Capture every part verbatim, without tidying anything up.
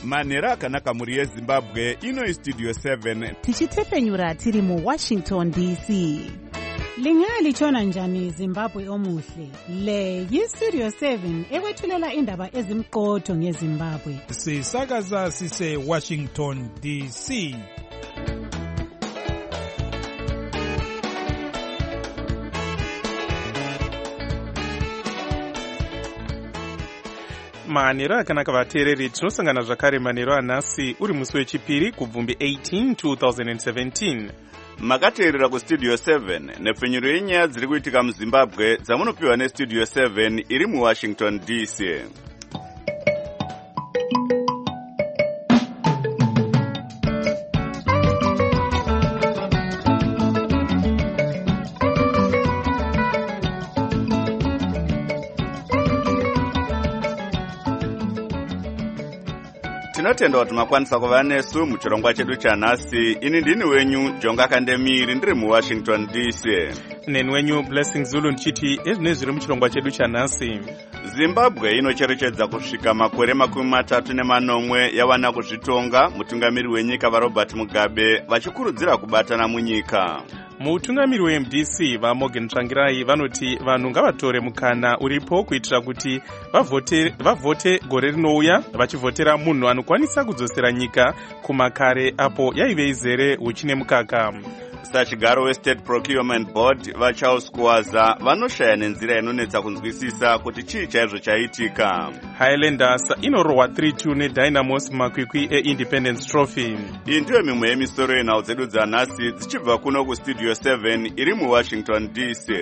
manhero akanaka mhuri yezimbabwe. Ino istudio seven tichitefenyura tiri muwashington D C. Lingalitshona njani Zimbabwe omuhle? Le yistudio seven ekwethulela indaba ezimqotho ngeZimbabwe. Sisakaza sise Washington D C. manhero akanaka vateereri, tinosangana zvakare manhero anhasi uri musi wechipiri kubvumbi eighteen twenty seventeen. makateerera kustudio seven nepfenyuro yenyaya dziri kuitika muzimbabwe dzamunopiwa nestudio seven iri muwashington D C. tinotenda kuti makwanisa kuva nesu muchirongwa chedu chanhasi. Ini ndini wenyu Jonga Kandemiri ndiri muwashington D C. neni wenyu Blessing Zulu ndichiti ezvine zviri muchirongwa chedu chanhasi. Zimbabwe inocherechedza kusvika makore makumi matatu nemanomwe yawana kuzvitonga. mutungamiri wenyika vaRobert Mugabe vachikurudzira kubatana munyika. mutungamiri we-M D C vaMorgan Tsvangirai vanoti vanhu ngavatore mukana uripo kuitira kuti vavote, vavote gore rinouya vachivhotera munhu anokwanisa kudzosera nyika kumakare apo yaive izere huchi nemukaka. sachigaro weState Procurement Board vaCharles Kuwaza vanoshaya nenzira inonetsa kunzwisisa kuti chii chaizvo chaitika. Highlanders inorohwa three two neDynamos makwikwi eIndependence Trophy. iyi ndiyo mimwe yemisoro yenhau dzedu dzanhasi dzichibva kuno kustudio seven iri muwashington D C.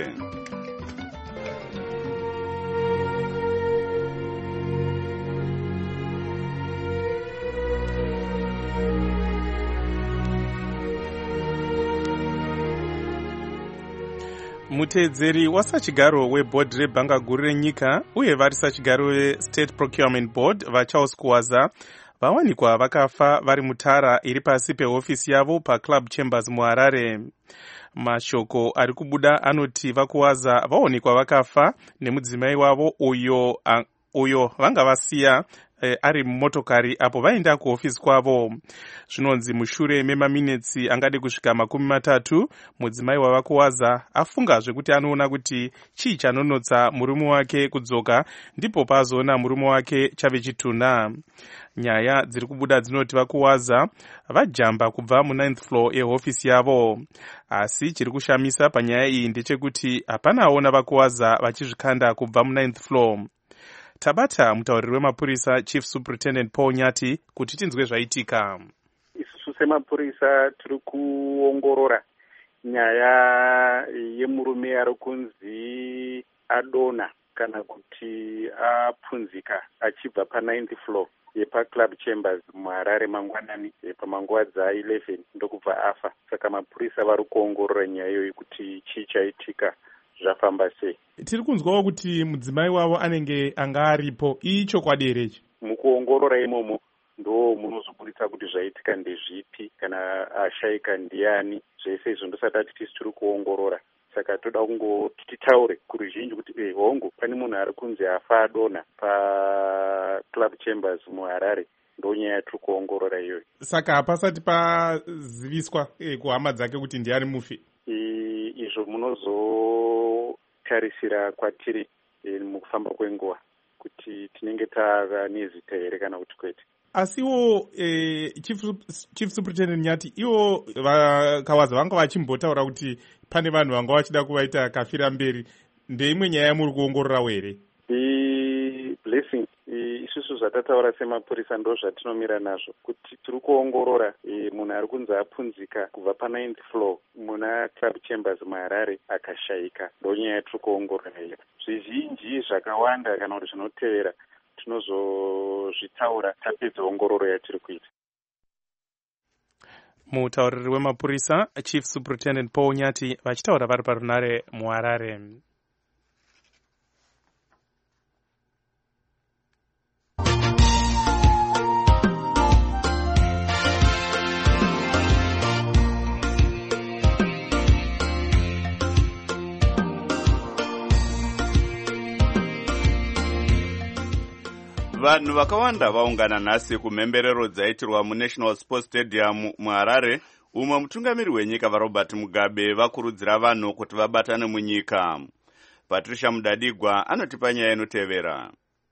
muteedzeri wasachigaro webhodhi rebhanga guru renyika uye vari sachigaro weState Procurement Board vaCharles Kuwaza vawanikwa vakafa vari mutara iri pasi pehofisi yavo paClub Chambers muHarare. mashoko ari kubuda anoti vaKuwaza vawanikwa vakafa nemudzimai wavo uyo, uh, uyo vanga vasiya Eh, ari mumotokari apo vaenda kuhofisi kwavo. Zvinonzi mushure memaminitsi angade kusvika makumi matatu mudzimai wavaKuwaza afunga zvekuti anoona kuti chii chanonotsa murume wake kudzoka, ndipo pazoona murume wake chave chitunha. Nyaya dziri kubuda dzinoti vaKuwaza vajamba kubva mu-ninth floor yehofisi yavo, asi chiri kushamisa panyaya iyi ndechekuti hapana aona vaKuwaza vachizvikanda kubva mu-ninth floor. Tabata mutauriri wemapurisa Chief Superintendent Paul Nyati kuti tinzwe zvaitika. Isusu semapurisa tiri kuongorora nyaya yemurume ari kunzi adona kana kuti apunzika achibva pa-ninth floor yepaClub Chambers muHarare mangwanani pamanguva dza-eleven ndokubva afa. Saka mapurisa vari kuongorora nyaya iyoyi kuti chii chaitika, zvafamba sei. Tiri kunzwawo kuti mudzimai wavo anenge anga aripo. Ii chokwadi here ichi? Mukuongorora imomo ndo munozoburitsa kuti zvaitika ndezvipi kana ashayika ndiani. Zvese izvo ndosati tisi tiri kuongorora. Saka toda kungoti titaure kuruzhinji kuti eh hongu pane munhu ari kunzi afa adona paClub Chambers muHarare. Ndonyaya yatiri kuongorora iyoyo. Saka hapasati paziviswa eh, kuhama dzake kuti ndiani mufi? Izvo munozotarisira kwatiri e, mukufamba kwenguva kuti tinenge tava nezita here kana kuti kwete. Asiwo eh, Chief, Chief Superintendent Nyati, iwo vaKuwaza vanga vachimbotaura kuti pane vanhu vanga vachida kuvaita kafira mberi. Ndeimwe nyaya yamuri kuongorora here? Blessing, isusu zvatataura semapurisa ndo zvatinomira nazvo kuti tiri kuongorora e, munhu ari kunzi apunzika kubva pa-ninth floor muna Club Chambers muHarare akashayika. Ndonyaya yatiri kuongorora iyo. Zvizhinji zvakawanda kana kuti zvinotevera tinozozvitaura tapedza ongororo yatiri kuita. Mutauriri wemapurisa Chief Superintendent Paul Nyati vachitaura vari parunare muHarare. Vanhu vakawanda vaungana nhasi kumhemberero dzaitirwa muNational Sports Stadium muHarare, umwe mutungamiri wenyika vaRobert Mugabe vakurudzira vanhu kuti vabatane munyika. Patricia Mudadigwa anotipa nyaya inotevera.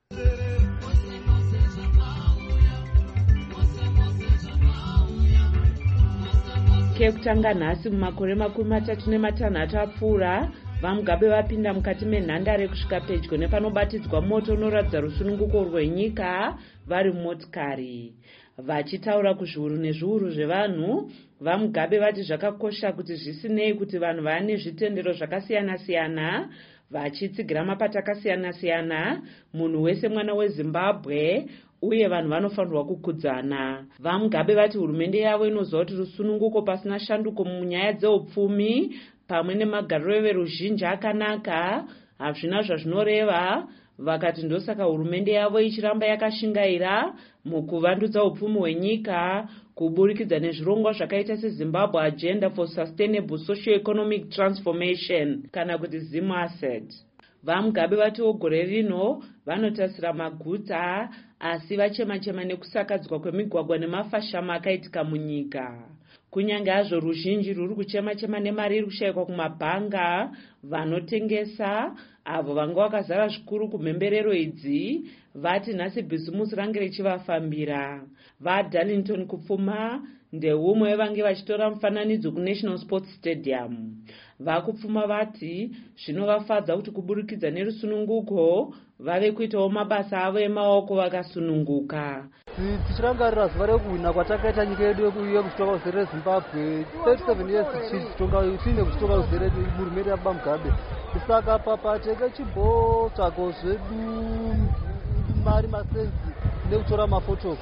Kekutanga nhasi mumakore makumi matatu nematanhatu apfuura, vaMugabe vapinda mukati menhandare kusvika pedyo nepanobatidzwa moto unoratidza rusununguko rwenyika vari mumotikari. Vachitaura kuzviuru nezviuru zvevanhu, vaMugabe vati zvakakosha kuti zvisinei kuti vanhu vane zvitendero zvakasiyana-siyana, vachitsigira mapato akasiyana-siyana, munhu wese mwana weZimbabwe uye vanhu vanofanirwa kukudzana. VaMugabe vati hurumende yavo inoziva kuti rusununguko pasina shanduko munyaya dzeupfumi pamwe nemagariro everuzhinji akanaka hazvina zvazvinoreva. Vakati ndosaka hurumende yavo ichiramba yakashingaira mukuvandudza upfumi hwenyika kuburikidza nezvirongwa zvakaita seZimbabwe Agenda for Sustainable Socio-Economic Transformation kana kuti ZIMASET. VaMugabe vatiwo gore rino vanotasira maguta asi vachema-chema nekusakadzwa kwemigwagwa nemafashama akaitika munyika. Kunyange hazvo ruzhinji ruri kuchema-chema nemari iri kushayikwa kumabhanga, vanotengesa avo vanga vakazara zvikuru kumhemberero idzi vati nhasi bhizimusi range richivafambira. VaDarlington kupfuma ndeumwe wevange vachitora mufananidzo kuNational Sports Stadium. Vakupfuma vati zvinovafadza kuti kuburikidza nerusununguko vave kuitawo mabasa avo emaoko vakasununguka. Tichirangarira zuva rekuhwina kwatakaita nyika yedu yekuchitonga uzere Zimbabwe thirty-seven years tiine kuchitonga uzere hurumende yaBaba Mugabe. Saka papateke chimbotsvaga zvedu mari masenzi nekutora mafoto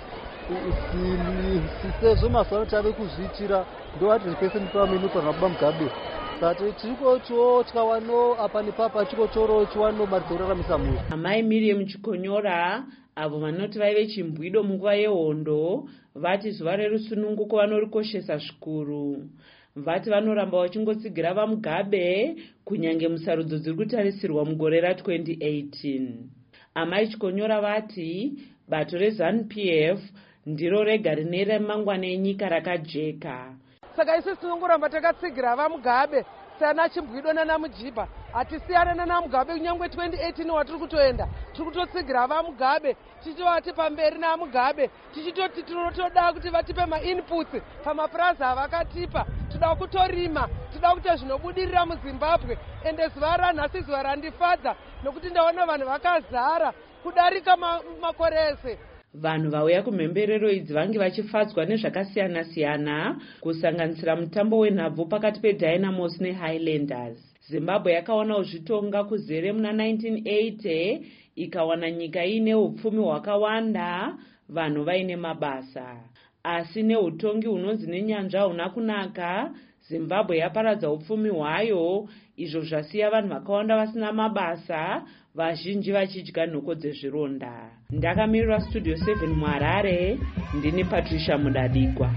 sezvo mazuva ano tave kuzviitira ndovati zvipese ndipamenu pana Baba Mugabe. Sati chiko chotya wano apa nepapa chiko choro chiwano mari dzokuraramisa munhu. Amai Miriam Chikonyora avo vanoti vaive chimbwido munguva yehondo vati zuva rerusununguko vanorikoshesa zvikuru. Vati vanoramba vachingotsigira vaMugabe kunyange musarudzo dziri kutarisirwa mugore ra-twenty eighteen. Amai Chikonyora vati bato reZANU-P F ndiro rega rine remangwana enyika rakajeka. Saka isi tinongoramba takatsigira vaMugabe sana chimbwido nanaMujibha. Hatisiyana nanaMugabe kunyangwe twenty eighteen watiri kutoenda. Tiri kutotsigira vaMugabe tichitovati pamberi naMugabe tichitoti tinotoda kuti vatipe ma-inputs pamapurazi avakatipa. Toda kutorima, toda kuita zvinobudirira muZimbabwe. Ende zuva ranhasi zuva randifadza nokuti ndaona vanhu vakazara kudarika makore ese. Vanhu vauya kumhemberero idzi vange vachifadzwa nezvakasiyana-siyana kusanganisira mutambo wenhabvu pakati peDynamos neHighlanders. Zimbabwe yakawana uzvitonga kuzere muna nineteen eighty ikawana nyika ine upfumi hwakawanda, vanhu vaine mabasa. Asi neutongi hunonzi nenyanzva huna kunaka, Zimbabwe yaparadza upfumi hwayo, izvo zvasiya vanhu vakawanda vasina mabasa, vazhinji vachidya nhoko dzezvironda. Ndakamirira Studio seven muHarare, ndini Patricia Mudadigwa.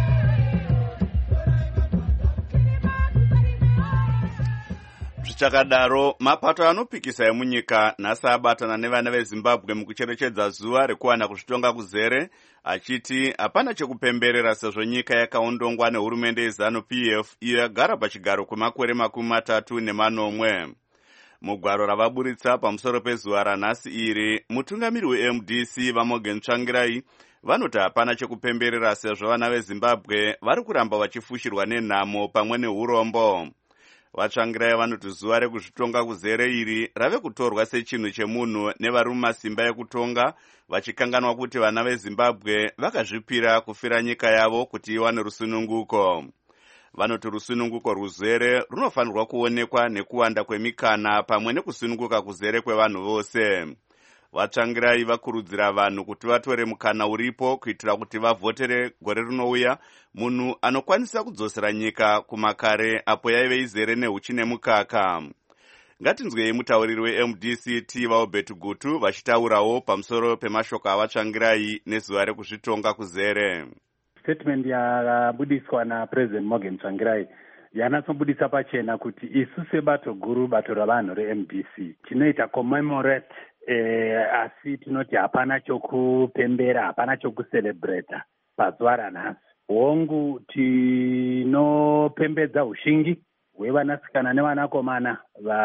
Zvichakadaro, mapato anopikisa emunyika nhasi abatana nevana veZimbabwe mukucherechedza zuva rekuwana kuzvitonga kuzere, achiti hapana chekupemberera sezvo nyika yakaondongwa nehurumende yeZANU-P F iyo yagara pachigaro kwemakore makumi matatu nemanomwe. Mugwaro ravaburitsa pamusoro pezuva ranhasi iri, mutungamiri weM D C vaMorgan Tsvangirai vanoti hapana chekupemberera sezvo vana veZimbabwe vari kuramba vachifushirwa nenhamo pamwe neurombo. Vatsvangirai vanoti zuva rekuzvitonga kuzere iri rave kutorwa sechinhu chemunhu nevari mumasimba ekutonga, vachikanganwa kuti vana veZimbabwe vakazvipira kufira nyika yavo kuti iwane rusununguko. Vanoti rusununguko ruzere runofanirwa kuonekwa nekuwanda kwemikana pamwe nekusununguka kuzere kwevanhu vose. Vatsvangirai vakurudzira vanhu kuti vatore mukana uripo kuitira kuti vavhotere gore rinouya munhu anokwanisa kudzosera nyika kumakare apo yaive izere nehuchi nemukaka. Ngatinzwei mutauriri weM D C T vaObert Gutu vachitaurawo pamusoro pemashoko avatsvangirai nezuva rekuzvitonga kuzere. Statement yakabudiswa naPresident Morgan Tsvangirai yanatsobudisa pachena kuti isu sebato guru bato ravanhu reM D C tinoita commemorate eh, asi tinoti hapana chokupembera, hapana chokucelebrata pazuva ranhasi. Hongu tinopembedza ushingi hwevanasikana nevanakomana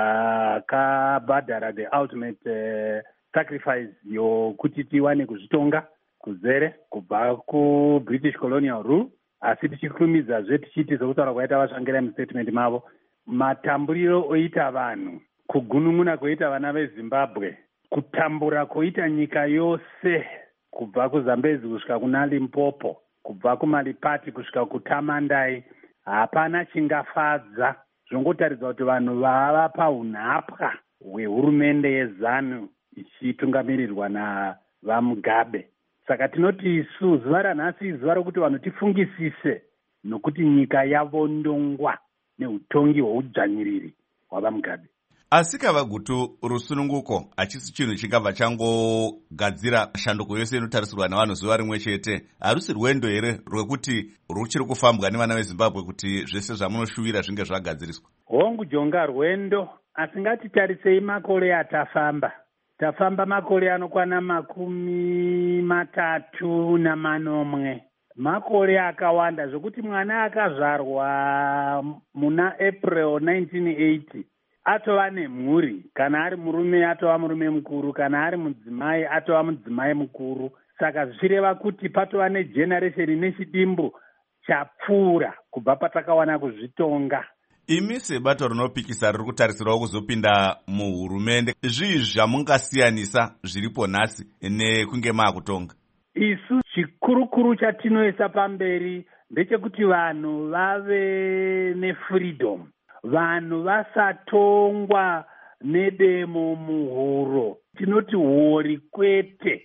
vakabhadhara the ultimate uh, sacrifice yokuti tiwane kuzvitonga kuzere kubva kubritish colonial rule. Asi tichikurumidza tichiti sokutaura kwaita vasvangira mustatement mavo, matamburiro oita vanhu, kugunun'una kwoita vana vezimbabwe, kutambura kwoita nyika yose kubva kuzambezi kusvika kuna Limpopo, kubva kuMalipati kusvika kuTamandai, hapana chingafadza. Zvongotaridza kuti vanhu vava paunhapwa hwehurumende yeZANU ichitungamirirwa navaMugabe. Saka tinoti isu zuva ranhasi zuva rokuti vanhu tifungisise nokuti nyika yavondongwa neutongi hweudzvanyiriri hwavaMugabe. Asi Kavagutu, rusununguko hachisi chinhu chingabva changogadzira shanduko yose inotarisirwa navanhu zuva rimwe chete. Harusi rwendo here rwekuti ruchiri kufambwa nevana veZimbabwe kuti zvese zvamunoshuvira zvinge zvagadziriswa? Hongu jonga rwendo, asi ngatitarisei makore atafamba. Tafamba makore anokwana makumi matatu namanomwe. Makore akawanda zvokuti mwana akazvarwa muna April nineteen eighty atova nemhuri, kana ari murume atova murume mukuru, kana ari mudzimai atova mudzimai mukuru. Saka zvichireva kuti patova negeneration nechidimbu chapfuura kubva patakawana kuzvitonga. Imi sebato rinopikisa riri kutarisirawo kuzopinda muhurumende, zvii zvamungasiyanisa zviripo nhasi nekunge maakutonga? Isu chikurukuru chatinoisa pamberi ndechekuti vanhu vave nefreedom, vanhu vasatongwa nedemo muhuro. Tinoti hori kwete.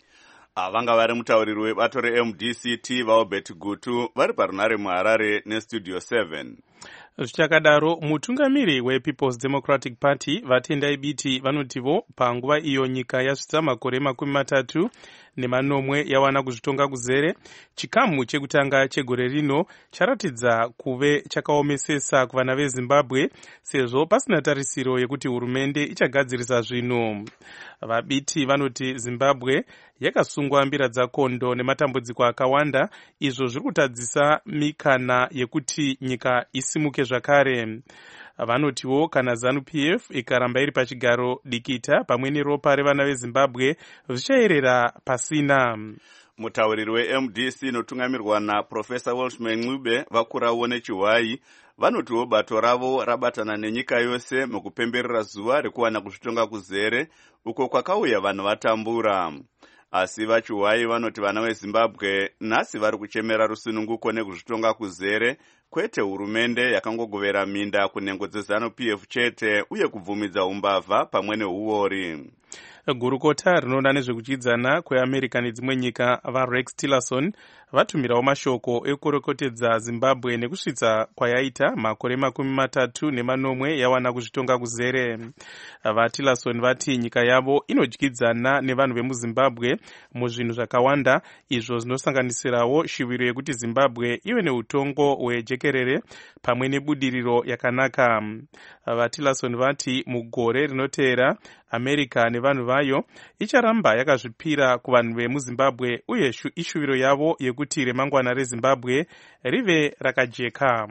Vanga vari mutauriri webato reM D C T vaObert Gutu vari parunare muHarare nestudio seven. Zvichakadaro, mutungamiri wePeople's Democratic Party vatendai biti vanotivo panguva iyo nyika yasvitsa makore makumi matatu nemanomwe yawana kuzvitonga kuzere, chikamu chekutanga chegore rino charatidza kuve chakaomesesa kuvana veZimbabwe sezvo pasina tarisiro yekuti hurumende ichagadzirisa zvinhu. Vabiti vanoti Zimbabwe yakasungwa mbira dzakondo nematambudziko akawanda, izvo zviri kutadzisa mikana yekuti nyika isimuke zvakare. Vanotiwo kana ZANU P F ikaramba iri pachigaro dikita pamwe neropa revana veZimbabwe zvichaerera pasina. Mutauriri weM D C inotungamirwa naProfesa Welshman Ncube vakurawo nechiwai vanotiwo bato ravo rabatana nenyika yose mukupemberera zuva rekuwana kuzvitonga kuzere uko kwakauya vanhu vatambura. Asi vachiwai vanoti vana veZimbabwe nhasi vari kuchemera rusununguko nekuzvitonga kuzere, kwete hurumende yakangogovera minda kunhengo dzeZANU P F chete uye kubvumidza umbavha pamwe neuori. Gurukota rinoona nezvekuchidzana kweAmerica nedzimwe nyika vaRex Tillerson vatumirawo mashoko ekurekotedza Zimbabwe nekusvitsa kwayaita makore makumi matatu nemanomwe yawana kuzvitonga kuzere. VaTillerson vati nyika yavo inodyidzana nevanhu vemuZimbabwe muzvinhu zvakawanda, izvo zvinosanganisirawo shiviro yekuti Zimbabwe ive neutongo hwejekerere pamwe nebudiriro yakanaka. VaTillerson vati mugore rinoteera America nevanhu vayo icharamba yakazvipira kuvanhu vemuZimbabwe uye ishuviro yavo yekuti remangwana reZimbabwe rive rakajeka.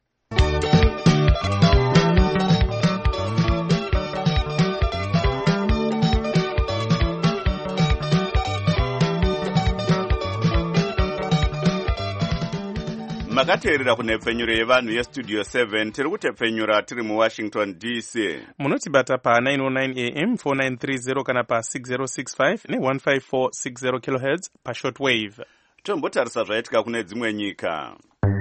Makateerera kunhepfenyuro yevanhu yestudio seven, tiri kutepfenyura tiri muWashington D C. Munotibata pa nine oh nine A M four nine three zero kana pa six zero six five ne one five four six zero kilohertz pa shortwave. Tombotarisa zvaitika kune dzimwe nyika.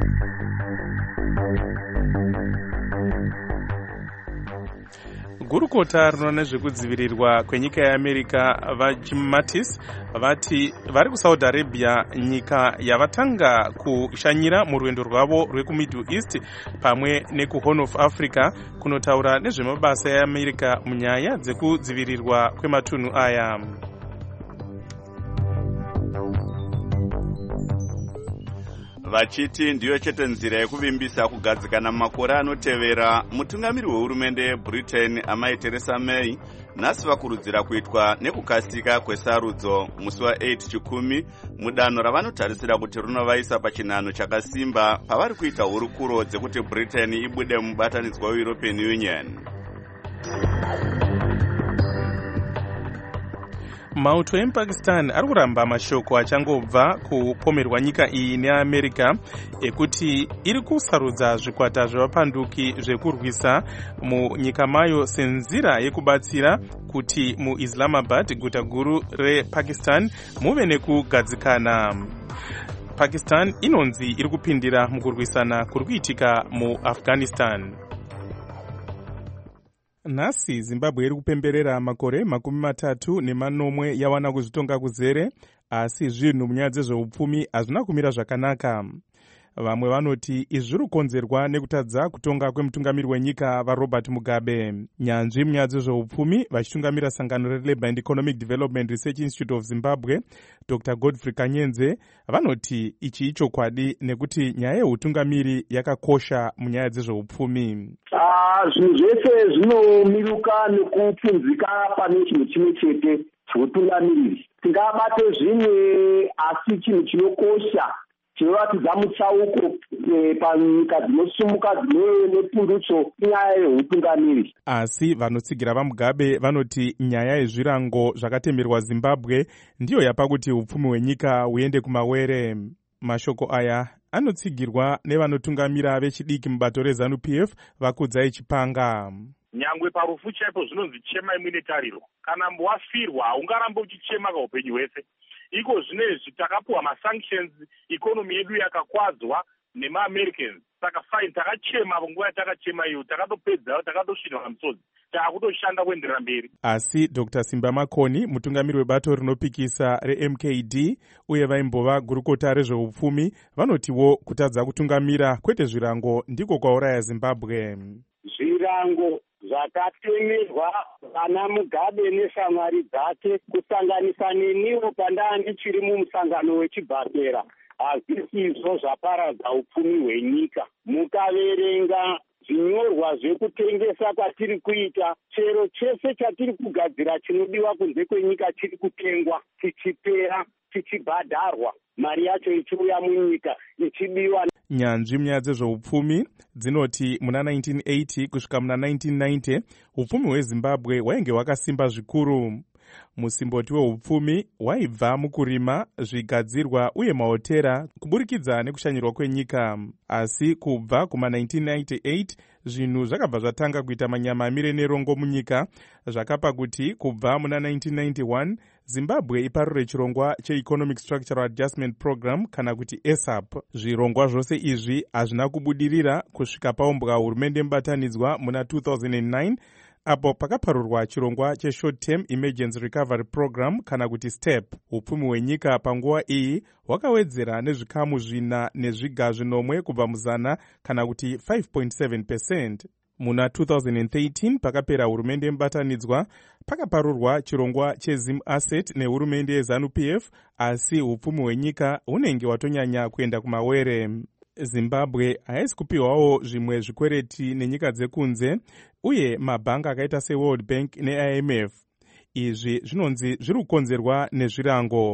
Gurukota rinoona nezvekudzivirirwa kwenyika yeAmerica vaJim Mattis vati vari kuSaudi Arabia, nyika yavatanga kushanyira murwendo rwavo rwekuMiddle East pamwe nekuHorn of Africa kunotaura nezvemabasa eAmerica munyaya dzekudzivirirwa kwematunhu aya. vachiti ndiyo chete nzira yekuvimbisa kugadzikana makore anotevera. Mutungamiri wehurumende yeBritain amai Theresa May nhasi vakurudzira kuitwa nekukasika kwesarudzo musi wa8 chikumi mudanho ravanotarisira kuti rinovaisa pachinhano chakasimba pavari kuita hurukuro dzekuti Britain ibude mubatanidzwa weEuropean Union. mauto emuPakistan ari kuramba mashoko achangobva kupomerwa nyika iyi neAmerica ekuti iri kusarudza zvikwata zvevapanduki zvekurwisa munyika mayo senzira yekubatsira kuti muIslamabad, guta guru rePakistan, muve nekugadzikana. Pakistan inonzi iri kupindira mukurwisana kuri kuitika muAfghanistan. Nhasi Zimbabwe iri kupemberera makore makumi matatu nemanomwe yawana kuzvitonga kuzere, asi zvinhu munyaya dzezveupfumi hazvina kumira zvakanaka. Vamwe vanoti izvi zviri kukonzerwa nekutadza kutonga kwemutungamiri wenyika vaRobert Mugabe. Nyanzvi munyaya dzezveupfumi vachitungamira sangano reLabour and Economic Development Research Institute of Zimbabwe, Doctor Godfrey Kanyenze, vanoti ichi ichokwadi nekuti nyaya yeutungamiri yakakosha munyaya dzezveupfumi. Zvinhu zvese zvinomiruka nekupfunzika pane chinhu chimwe chete cheutungamiriri. Tingabate zvimwe asi chinhu chinokosha chinoratidza mutsauko panyika dzinosumuka dzinove nepundutso inyaya yeutungamiri. Asi vanotsigira vaMugabe vanoti nyaya yezvirango zvakatemerwa Zimbabwe ndiyo yapa kuti upfumi hwenyika huende kumawere. Mashoko aya anotsigirwa nevanotungamira vechidiki mubato reZANU-P F Vakudzai Chipanga. Nyangwe parufu chaipo zvinonzi chema imwe netariro. Kana wafirwa haungarambe uchichema kaupenyu hwese. Iko zvinezvi takapuwa masanctions, ikonomi yedu yakakwadzwa nemaAmericans. Saka fine, takachema nguva yatakachema iyo, takatopedza, takatoshinwa musodzi, taakutoshanda kuenderera mberi. Asi Doctor Simba Makoni, mutungamiri webato rinopikisa reM K D uye vaimbova gurukota rezveupfumi, vanotiwo kutadza kutungamira kwete zvirango ndiko kwauraya Zimbabwe. Zvirango zvakatemerwa vana Mugabe neshamwari dzake kusanganisa neniwo pandanga ndichiri mumusangano wechibhakera hazvisizvo zvaparadza upfumi hwenyika. Mukaverenga zvinyorwa zvekutengesa kwatiri kuita, chero chese chatiri kugadzira chinodiwa kunze kwenyika chiri kutengwa, chichipera, chichibhadharwa, mari yacho ichiuya munyika ichidiwa. Nyanzvi munyaya dzezveupfumi dzinoti muna nineteen eighty kusvika muna nineteen ninety upfumi hweZimbabwe hwainge hwakasimba zvikuru. Musimboti weupfumi waibva mukurima, zvigadzirwa uye mahotera kuburikidza nekushanyirwa kwenyika. Asi kubva kuma nineteen ninety-eight zvinhu zvakabva zvatanga kuita manyama amire nerongo munyika, zvakapa kuti kubva muna nineteen ninety-one Zimbabwe iparure chirongwa cheEconomic Structural Adjustment Program kana kuti E S A P. Zvirongwa zvose izvi hazvina kubudirira kusvika paumbwa hurumende mubatanidzwa muna two thousand nine apo pakaparurwa chirongwa cheShort Term Emergency Recovery Program kana kuti STEP. Upfumi hwenyika panguva iyi hwakawedzera nezvikamu zvina nezviga zvinomwe kubva muzana kana kuti five point seven percent. Muna two thousand thirteen pakapera hurumende mubatanidzwa pakaparurwa chirongwa cheZim Asset nehurumende yeZANU-P F, asi upfumi hwenyika hunenge hwatonyanya kuenda kumawere. Zimbabwe haisi kupiwawo zvimwe zvikwereti nenyika dzekunze uye mabhangi akaita seWorld Bank neI M F. Izvi zvinonzi zviri kukonzerwa nezvirango.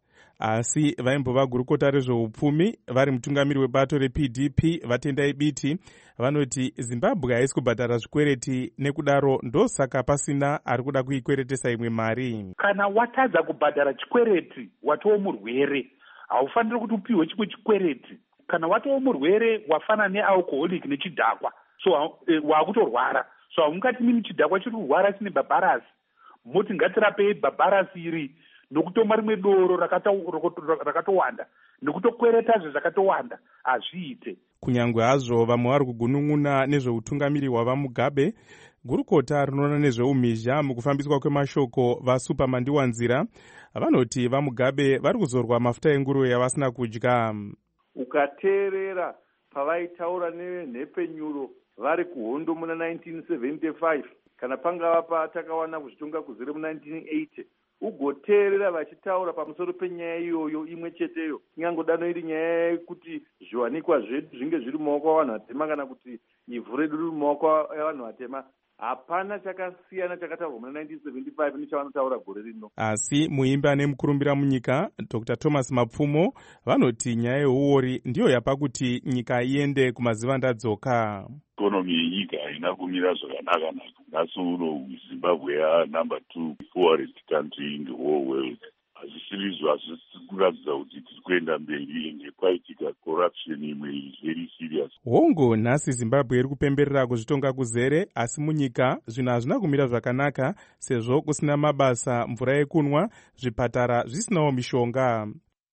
Asi vaimbova gurukota rezveupfumi vari mutungamiri webato reP D P Vatendai Biti vanoti Zimbabwe haisi kubhadhara zvikwereti, nekudaro ndosaka pasina ari kuda kuikweretesa imwe mari. Kana watadza kubhadhara chikwereti watoo murwere, haufaniri kuti upiwe chimwe chikwereti. Kana watoo murwere wafana nealcoholic nechidhakwa, so waakutorwara, so haungati mimi chidhakwa chiri kurwara chine bhabharasi, moti ngatirapei bhabharasi iri nokutomwa rimwe doro rakatowanda, nekutokweretazve zvakatowanda, hazviite. Kunyangwe hazvo vamwe vari kugunun'una nezveutungamiri hwavaMugabe, gurukota rinoona nezveumhizha mukufambiswa kwemashoko vaSupamandiwanzira vanoti vaMugabe vari kuzorwa mafuta enguruve yavasina kudya. Ukateerera pavaitaura nenhepenyuro vari kuhondo muna nineteen seventy-five kana pangava patakawana kuzvitonga kuzere mu nineteen eighty, ugoteerera vachitaura pamusoro penyaya iyoyo imwe cheteyo, ingangodano iri nyaya yekuti zviwanikwa zvedu zvinge zviri mumaoko avanhu vatema kana kuti ivhu redu riri mumaoko avanhu vatema. Hapana chakasiyana chakataurwa muna nineteen seventy-five nechavanotaura gore rino. Asi muimbi ane mukurumbira munyika Doctor Thomas Mapfumo vanoti nyaya yeuori ndiyo yapa kuti nyika iende kumazivandadzoka. Ikonomi yenyika haina kumira zvakanaka naka. Nhasi uno Zimbabwe yanumber two poorest country in the whole world. Hazvisiri hazvisi kuratidza kuti tiri kuenda mberi ende kwaitika corruption imwe very serious. Hongo nhasi Zimbabwe iri kupemberera kuzvitonga kuzere, asi munyika zvinhu hazvina kumira zvakanaka sezvo kusina mabasa, mvura yekunwa, zvipatara zvisinawo mishonga.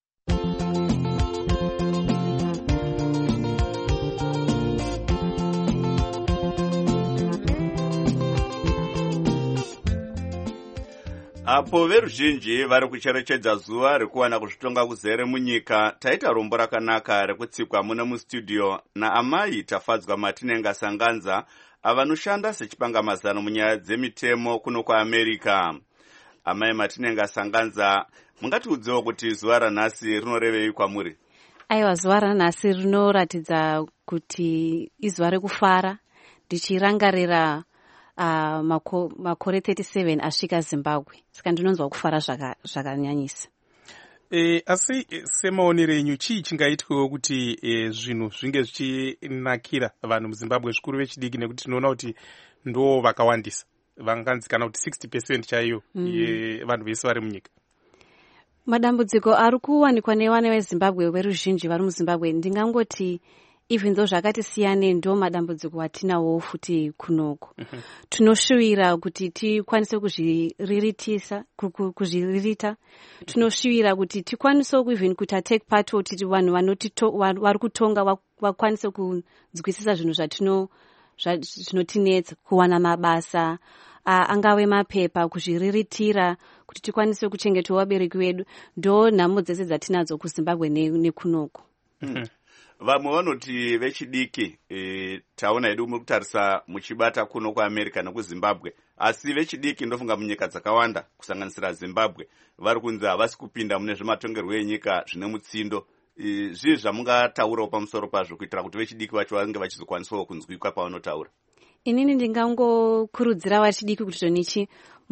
Apo veruzhinji vari kucherechedza zuva rekuwana kuzvitonga kuzere munyika, taita rombo rakanaka rekutsikwa muno mustudio naamai Tafadzwa Matinenga Sanganza avanoshanda sechipangamazano munyaya dzemitemo kuno kwaAmerika. Amai Matinenga Sanganza, mungatiudzewo kuti zuva ranhasi rinorevei kwamuri? Aiwa, zuva ranhasi rinoratidza kuti izuva rekufara, ndichirangarira Uh, mako, makore thirty-seven asvika Zimbabwe, saka ndinonzwa kufara zvakanyanyisa. E, asi semaonero enyu chii chingaitwewo kuti e, zvinhu zvinge zvichinakira vanhu muZimbabwe, zvikuru vechidiki, nekuti tinoona kuti ndo vakawandisa, vanganzi kana kuti sixty percent chaiyo mm. yevanhu vese vari munyika. Madambudziko ari kuwanikwa nevana veZimbabwe veruzhinji vari muZimbabwe, ndingangoti even though zvakati siyane ndo madambudziko atinawo futi kunoko. Mm-hmm. Tunoshuvira kuti tikwanise kuzviriritisa kuzviririta. Tunoshuvira kuti tikwanise even kuti take part kuti vanhu vanoti vari kutonga vakwanise kunzwisisa zvinhu zvatino zvinotinetsa, kuwana mabasa, uh, angave mapepa, kuzviriritira kuti tikwanise kuchengeta vabereki vedu. Ndo nhamo dzese dzatinadzo kuZimbabwe nekunoko. Mm-hmm. Vamwe vanoti vechidiki e, taona edu muri kutarisa muchibata kuno kwaAmerika nekuZimbabwe, asi vechidiki ndofunga munyika dzakawanda kusanganisira Zimbabwe vari kunzi havasi kupinda mune zvematongerwo enyika zvine mutsindo. E, zvii zvamungataurawo pamusoro pazvo kuitira kuti vechidiki vacho vange vachizokwanisawo kunzwikwa pavanotaura? Inini ndingangokurudzira vachidiki kuti zvonichi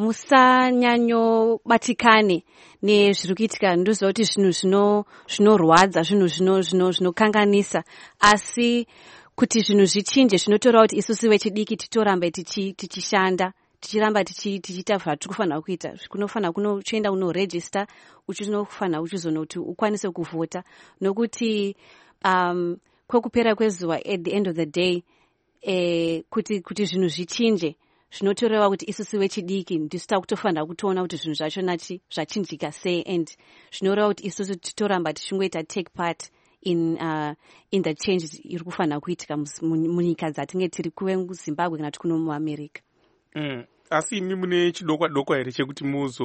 musanyanyobatikane nezviri kuitika. Ndoziva kuti zvinhu zvinorwadza, zvinhu zvinokanganisa, asi kuti zvinhu zvichinje zvinotora kuti isusu vechidiki titoramba tichishanda, tichiramba tichiita zvatiri kufanira kuita. Kunofanira kunochienda kunoregister, uchinofanira uchizoona kuti ukwanise kuvhota, nokuti um, kwekupera kwezuva at the end of the day eh, kuti kuti zvinhu zvichinje zvinotoreva kuti isusu vechidiki ndisu takutofanira kutoona kuti zvinhu zvacho nachi zvachinjika sei, and zvinoreva kuti isusu titoramba tichingoita take part in uh, in the change iri kufanira kuitika munyika dzatinge tiri kuve muZimbabwe kana kuti kuno muAmerika. Mm. Asi imi mune chidokwa dokwa here chekuti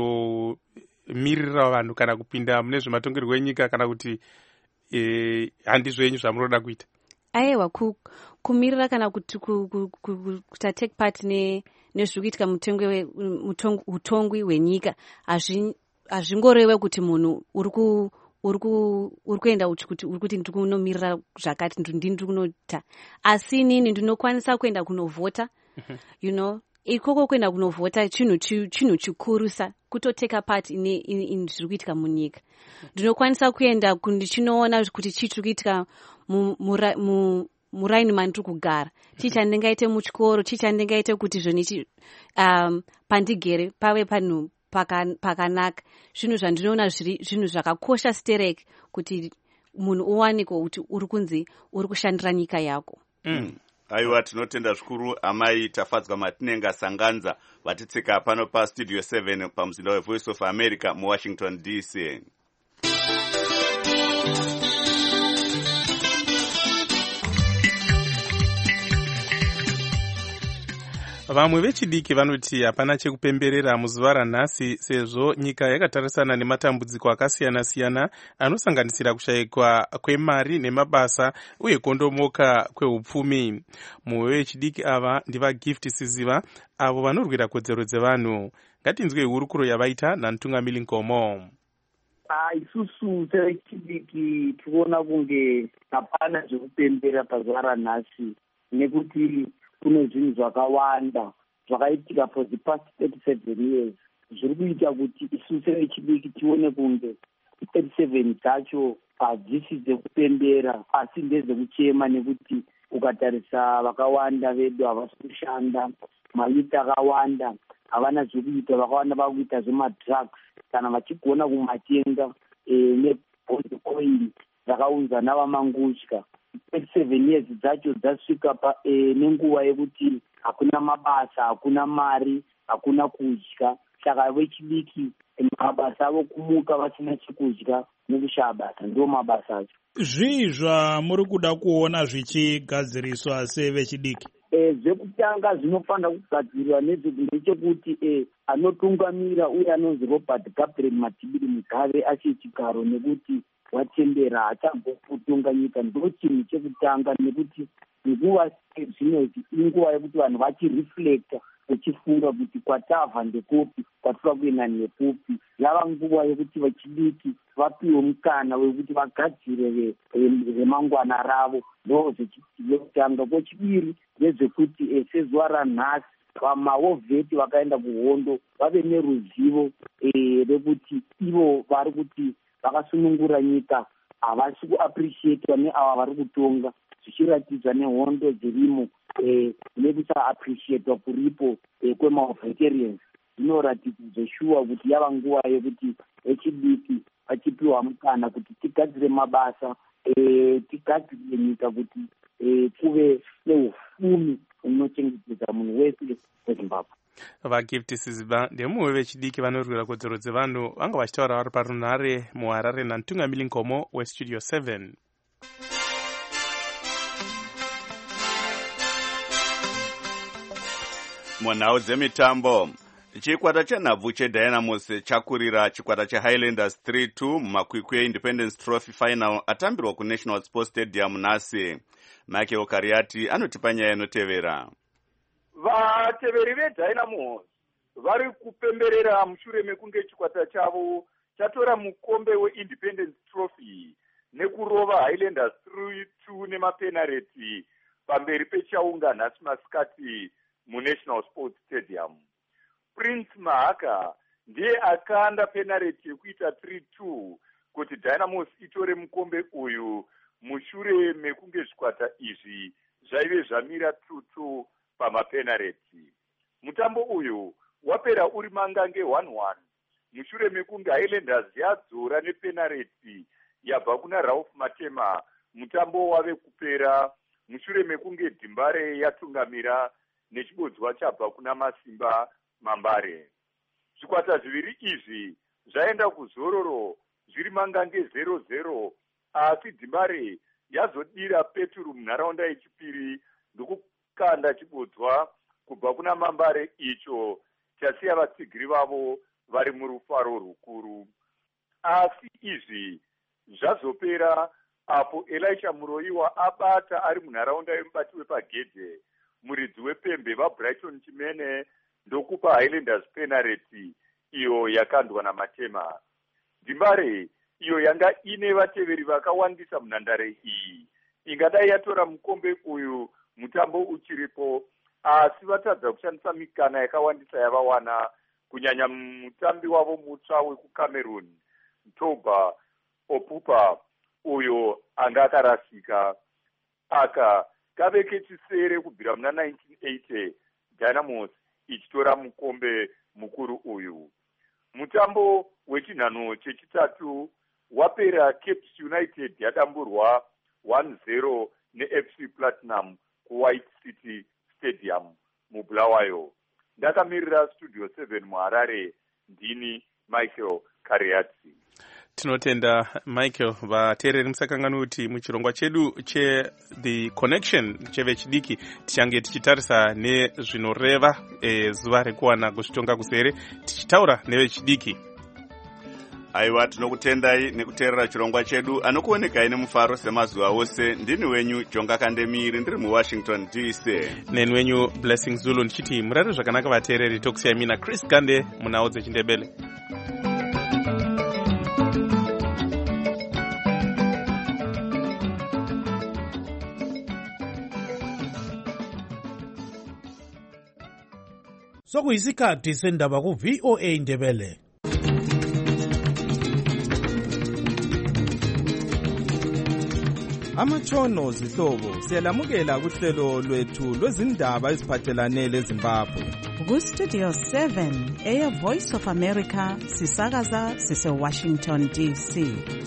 muzomirira vanhu kana kupinda mune zvematongerwo enyika, kana kuti eh, handizvo henyu zvamunoda kuita? Aiwa, ku, kumirira kana kuti kuta take part ne nezviri kuitika mutongwi hwenyika hazvingoreve kuti munhu uri kuenda kuti uri kuti ndiri kunomirira zvakati ndini ndiri kunoita, asi inini ndinokwanisa kuenda kunovhota. You know, ikoko kuenda kunovhota chinhu chinhu chikurusa kutoteka part ine in zviri kuitika munyika. Ndinokwanisa kuenda ndichinoona kuti chii chiri kuitika muraini mandiri kugara, chii chandingaite muchikoro, chii chandingaite kuti zvonichi um, pandigere pave panhu pakanaka. Zvinhu zvandinoona zviri zvinhu zvakakosha stereki kuti munhu uwanike kuti uri kunzi uri kushandira nyika yako. Mm. Aiwa, tinotenda zvikuru amai Tafadzwa Matinenga Sanganza vatitsika pano pa Studio seven pamuzinda weVoice of America muWashington D C. vamwe vechidiki vanoti hapana chekupemberera muzuva ranhasi sezvo nyika yakatarisana nematambudziko akasiyana-siyana anosanganisira kushayikwa kwemari nemabasa uye kondomoka kweupfumi. Mumwe vechidiki ava ndivaGift Siziva avo vanorwira kodzero dzevanhu. Ngatinzwe hurukuro yavaita namutungamiri Nkomo. Isusu sevechidiki tikuona kunge hapana zvekupembera pazuva ranhasi nekuti kune zvinhu zvakawanda zvakaitika for the past thirty-seven years zviri kuita kuti isusu sevechidiki tione kunge thirty-seven dzacho hadzisi dzekupembera asi ndedzekuchema, nekuti ukatarisa vakawanda vedu havasi kushanda, mayuti akawanda havana zvekuita, vakawanda vakuita zvemadrugs kana vachigona kumatenga necoin dzakaunzwa navamangutya. thirty-seven years dzacho dzasvika pa e, nenguva yekuti hakuna mabasa, hakuna mari, hakuna kudya. Saka vechidiki mabasa avo kumuka vasina chekudya nekushaya basa, ndo mabasa acho. Zvii zvamuri kuda kuona zvichigadziriswa sevechidiki? E, zvekutanga zvinofanira kugadzirwa ndechekuti e, anotungamira uye anonzi Robert Gabriel Matibiri Mugabe achiri chigaro, nekuti watendera achagokutonga nyika, ndo chinhu chekutanga, nekuti nguva zvinezvi inguva yekuti vanhu vachireflecta vachifunga kuti kwatabva ndekupi, kwatira kuenda nekupi. Yava nguva yekuti vechidiki vapiwe mukana wekuti vagadzire remangwana ravo, ndo zvekutanga. Kwechipiri ndezvekuti sezuva ranhasi vamawovheti vakaenda kuhondo vave neruzivo rekuti ivo vari kuti vakasunungura nyika havasi kuappreciatwa neava vari kutonga, zvichiratidzwa nehondo dzirimo nekusaappreciatwa kuripo kwemaveterans. Zvinoratidza zveshuwa kuti yava nguva yekuti vechidiki vachipiwa mukana kuti tigadzire mabasa, tigadzire nyika kuti kuve neufumi unochengetedza munhu wese weZimbabwe. VaGift Siziva ndemumwe vechidiki vanorwira kodzero dzevanhu vanga vachitaura vari parunhare muHarare namutungamiri Nkomo weStudio seven. Munhau dzemitambo, chikwata chenhabvu cheDynamos chakurira chikwata cheHighlanders three two mumakwikwi eIndependence Trophy final atambirwa kuNational Sports Stadium nhasi. Michael Kariati anotipa nyaya inotevera. Vateveri veDynamos vari kupemberera mushure mekunge chikwata chavo chatora mukombe weIndependence Trophy nekurova Highlanders three two nemapenareti pamberi pechaunga nhasi masikati muNational Sports Stadium. Prince Mahaka ndiye akanda penareti yekuita three two kuti Dynamos itore mukombe uyu mushure mekunge zvikwata izvi zvaive zvamira two two pamapenareti. Mutambo uyu wapera uri mangange one one mushure mekunge Highlanders yadzora nepenareti yabva kuna Ralph Matema. Mutambo wave kupera mushure mekunge Dhimbare yatungamira nechibodzwa chabva kuna Masimba Mambare. Zvikwata zviviri izvi zvaenda kuzororo zviri mangange zero zero, asi Dhimbare yazodira Peturu munharaunda yechipiri ndokukanda chibodzwa kubva kuna Mambare, icho chasiya vatsigiri vavo vari murufaro rukuru. Asi izvi zvazopera apo Elisha Muroiwa abata ari munharaunda yemubati wepagedhe muridzi wepembe vaBrighton Chimene ndokupa Highlanders penareti iyo yakandwa naMatema. Dhimbare iyo yanga ine vateveri vakawandisa munhandare iyi ingadai yatora mukombe uyu mutambo uchiripo, asi vatadza kushandisa mikana yakawandisa yavawana, kunyanya mutambi wavo mutsva wekuCameroon Toba Opupa uyo anga akarasika. Aka kave kechisere kubvira muna nineteen eighty Dynamos ichitora mukombe mukuru uyu. Mutambo wechinhano chechitatu wapera Cape United yadamburwa one zero neF C Platinum kuWhite City Stadium muBulawayo. Ndakamirira Studio seven muHarare, ndini Michael Kariati. Tinotenda Michael vateereri musakanganwa kuti muchirongwa chedu che The Connection chevechidiki tichange tichitarisa nezvinoreva e, zuva rekuwana kuzvitonga kuzere tichitaura nevechidiki. Aiwa, tinokutendai nekuteerera chirongwa chedu. Anokuonekai nemufaro semazuva ose. Ndini wenyu Jonga Kandemiri, ndiri muWashington D C. Neni wenyu Blessing Zulu ndichiti murare zvakanaka vateereri. Tokusiyai mina Chris Gande munhau dzechindebele. Sokuyisikhathi sendaba ku V O A Ndebele. Amatshono zihlobo siyalamukela kuhlelo lwethu lwezindaba eziphathelane leZimbabwe. Ku Studio seven eya Voice of America sisakaza sise Washington D C.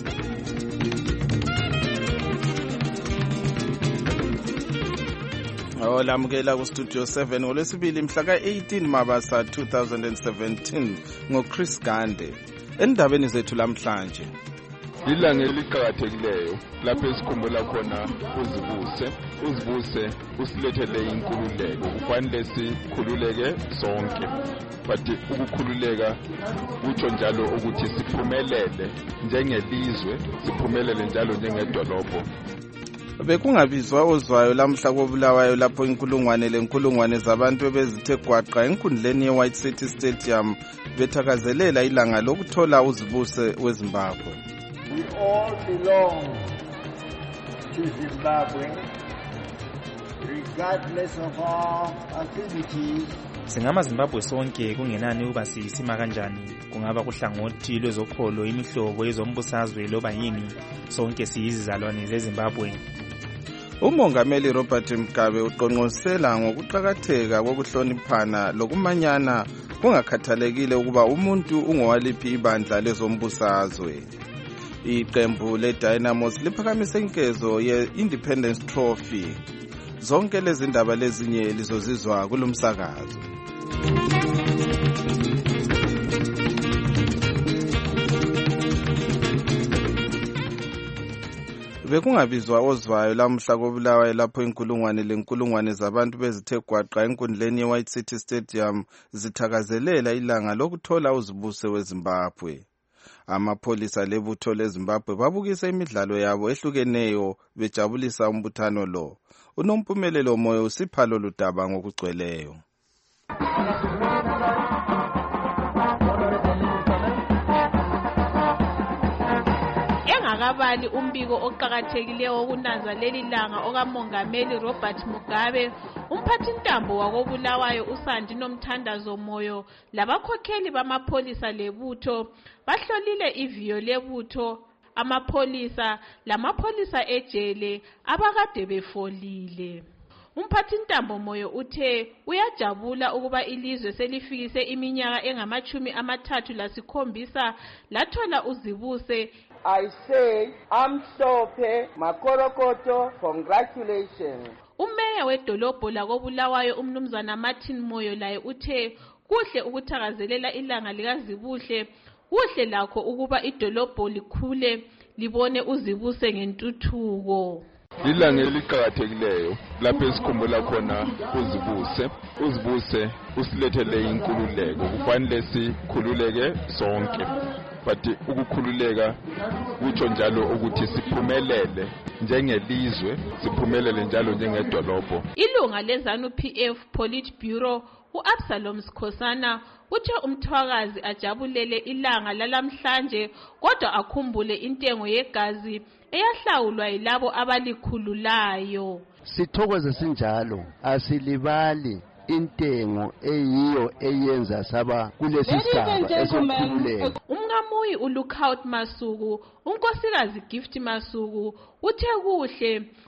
Olamukela ku Studio seven ngolwesibili mhla ka eighteen Mabasa two thousand seventeen ngo Chris Gande. Endabeni zethu lamhlanje Lilanga eliqhakathekileyo lapho esikhumbula khona uzibuse uzibuse usilethele inkululeko kufanele sikhululeke sonke but ukukhululeka utsho njalo ukuthi siphumelele njengelizwe siphumelele njalo njengedolobho. Bekungabizwa ozwayo lamhla kobulawayo lapho inkulungwane lenkulungwane zabantu bezithe gwaqa enkundleni yeWhite City Stadium bethakazelela ilanga lokuthola uzibuse weZimbabwe. We all belong to Zimbabwe, regardless of our activities. Singama Zimbabwe sonke kungenani ukuba sisima kanjani, kungaba kuhlangothi lwezokholo, imihlobo yezombusazwe loba yini, sonke siyizizalwane zeZimbabwe. Umongameli Robert Mugabe uqonqosela ngokuqhakatheka kokuhloniphana lokumanyana kungakhathalekile ukuba umuntu ungowaliphi ibandla lezombusazwe. Iqembu leDynamos liphakamise inkezo ye-Independence Trophy. Zonke lezi ndaba lezinye lizozizwa kulomsakazo. Bekungabizwa ozwayo lamhla kobulawayo lapho inkulungwane lenkulungwane zabantu bezithe gwaqa enkundleni yeWhite City Stadium zithakazelela ilanga lokuthola uzibuse weZimbabwe. Amapholisa lebutho leZimbabwe babukisa imidlalo yabo ehlukeneyo bejabulisa umbuthano lo. Unompumelelo moyo usiphalo ludaba ngokugcweleyo. Engakabali umbiko oqhakathekileyo wokunanza leli langa okamongameli Robert Mugabe, umphathintambo wakobulawayo uSandi Nomthandazo Moyo labakhokheli bamapholisa lebutho bahlolile iviyo lebutho, amapholisa lamapholisa ejele abakade befolile. Umphathintambo Moyo uthe uyajabula ukuba ilizwe selifikise iminyaka engamachumi amathathu lasikhombisa lathola uzibuse. I say, Amhlophe Makorokoto, congratulations. Umeya wedolobho lakobulawayo umnumzana Martin Moyo laye uthe kuhle ukuthakazelela ilanga likazibuhle, kuhle lakho ukuba idolobho likhule libone uzibuse ngentuthuko. Lilanga eliqhakathekileyo lapho esikhumbula khona uzibuse uzibuse usilethele inkululeko kufanele sikhululeke sonke but ukukhululeka utsho njalo ukuthi siphumelele njengelizwe siphumelele njalo njengedolobho. Ilunga leZANU P F Politburo uAbsalom Skhosana uthe umthwakazi ajabulele ilanga lalamhlanje kodwa akhumbule intengo yegazi eyahlawulwa yilabo abalikhululayo. Sithokoze sinjalo, asilibali intengo eyiyo eyenza saba kulesi sigaba esokhululeka. Umngamuyi uLookout Masuku, unkosikazi Gift Masuku uthe kuhle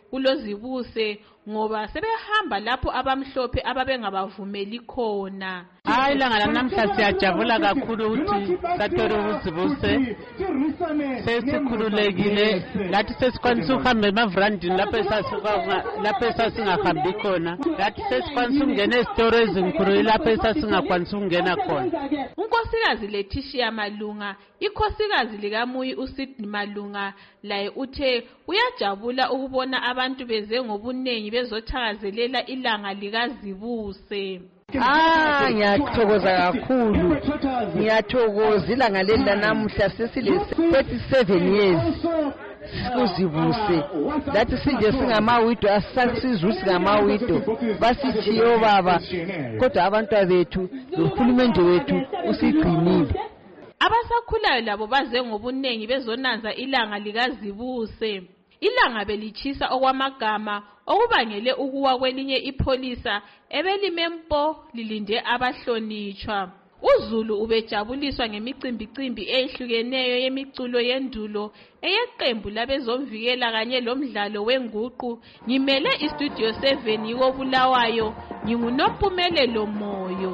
kulozibuse ngoba sebehamba lapho abamhlophe ababengabavumeli khona. Hayi ilanga lanamhla siyajabula kakhulu ukuthi sathola uzibuse sesikhululekile lathi sesikwanisa ukuhamba emavrandini lapho lapho esasingahambi khona lathi sesikwanisa ukungena ezitoro ezinkulu lapho esasingakwanisa ukungena khona. Unkosikazi Letitia Malunga, ikhosikazi likaMuyi uSydney Malunga, laye uthe uyajabula ukubona abantu beze ngobunengi bezothakazelela ilanga likazibuse. Ah, ngiyathokoza kakhulu. Ngiyathokoza ilanga leli lanamuhla sesile thirty-seven years kuzibuse. Lathi sinje singamawito asisizwe singamawito. Basithiyo baba. Kodwa abantu bethu, uhulumende wethu usigcinile. Abasakhulayo labo baze ngobunengi bezonanza ilanga likazibuse. Ilanga belichisa okwamagama okubangele ukuwa kwelinye ipholisa ebelimempo lilinde abahlonitshwa. uZulu ubejabuliswa ngemicimbicimbi eyehlukeneyo yemiculo yendulo eyeqembu labezomvikela kanye lomdlalo wenguqu. Ngimele istudio seven yikobulawayo, nginguNompumelelo Moyo.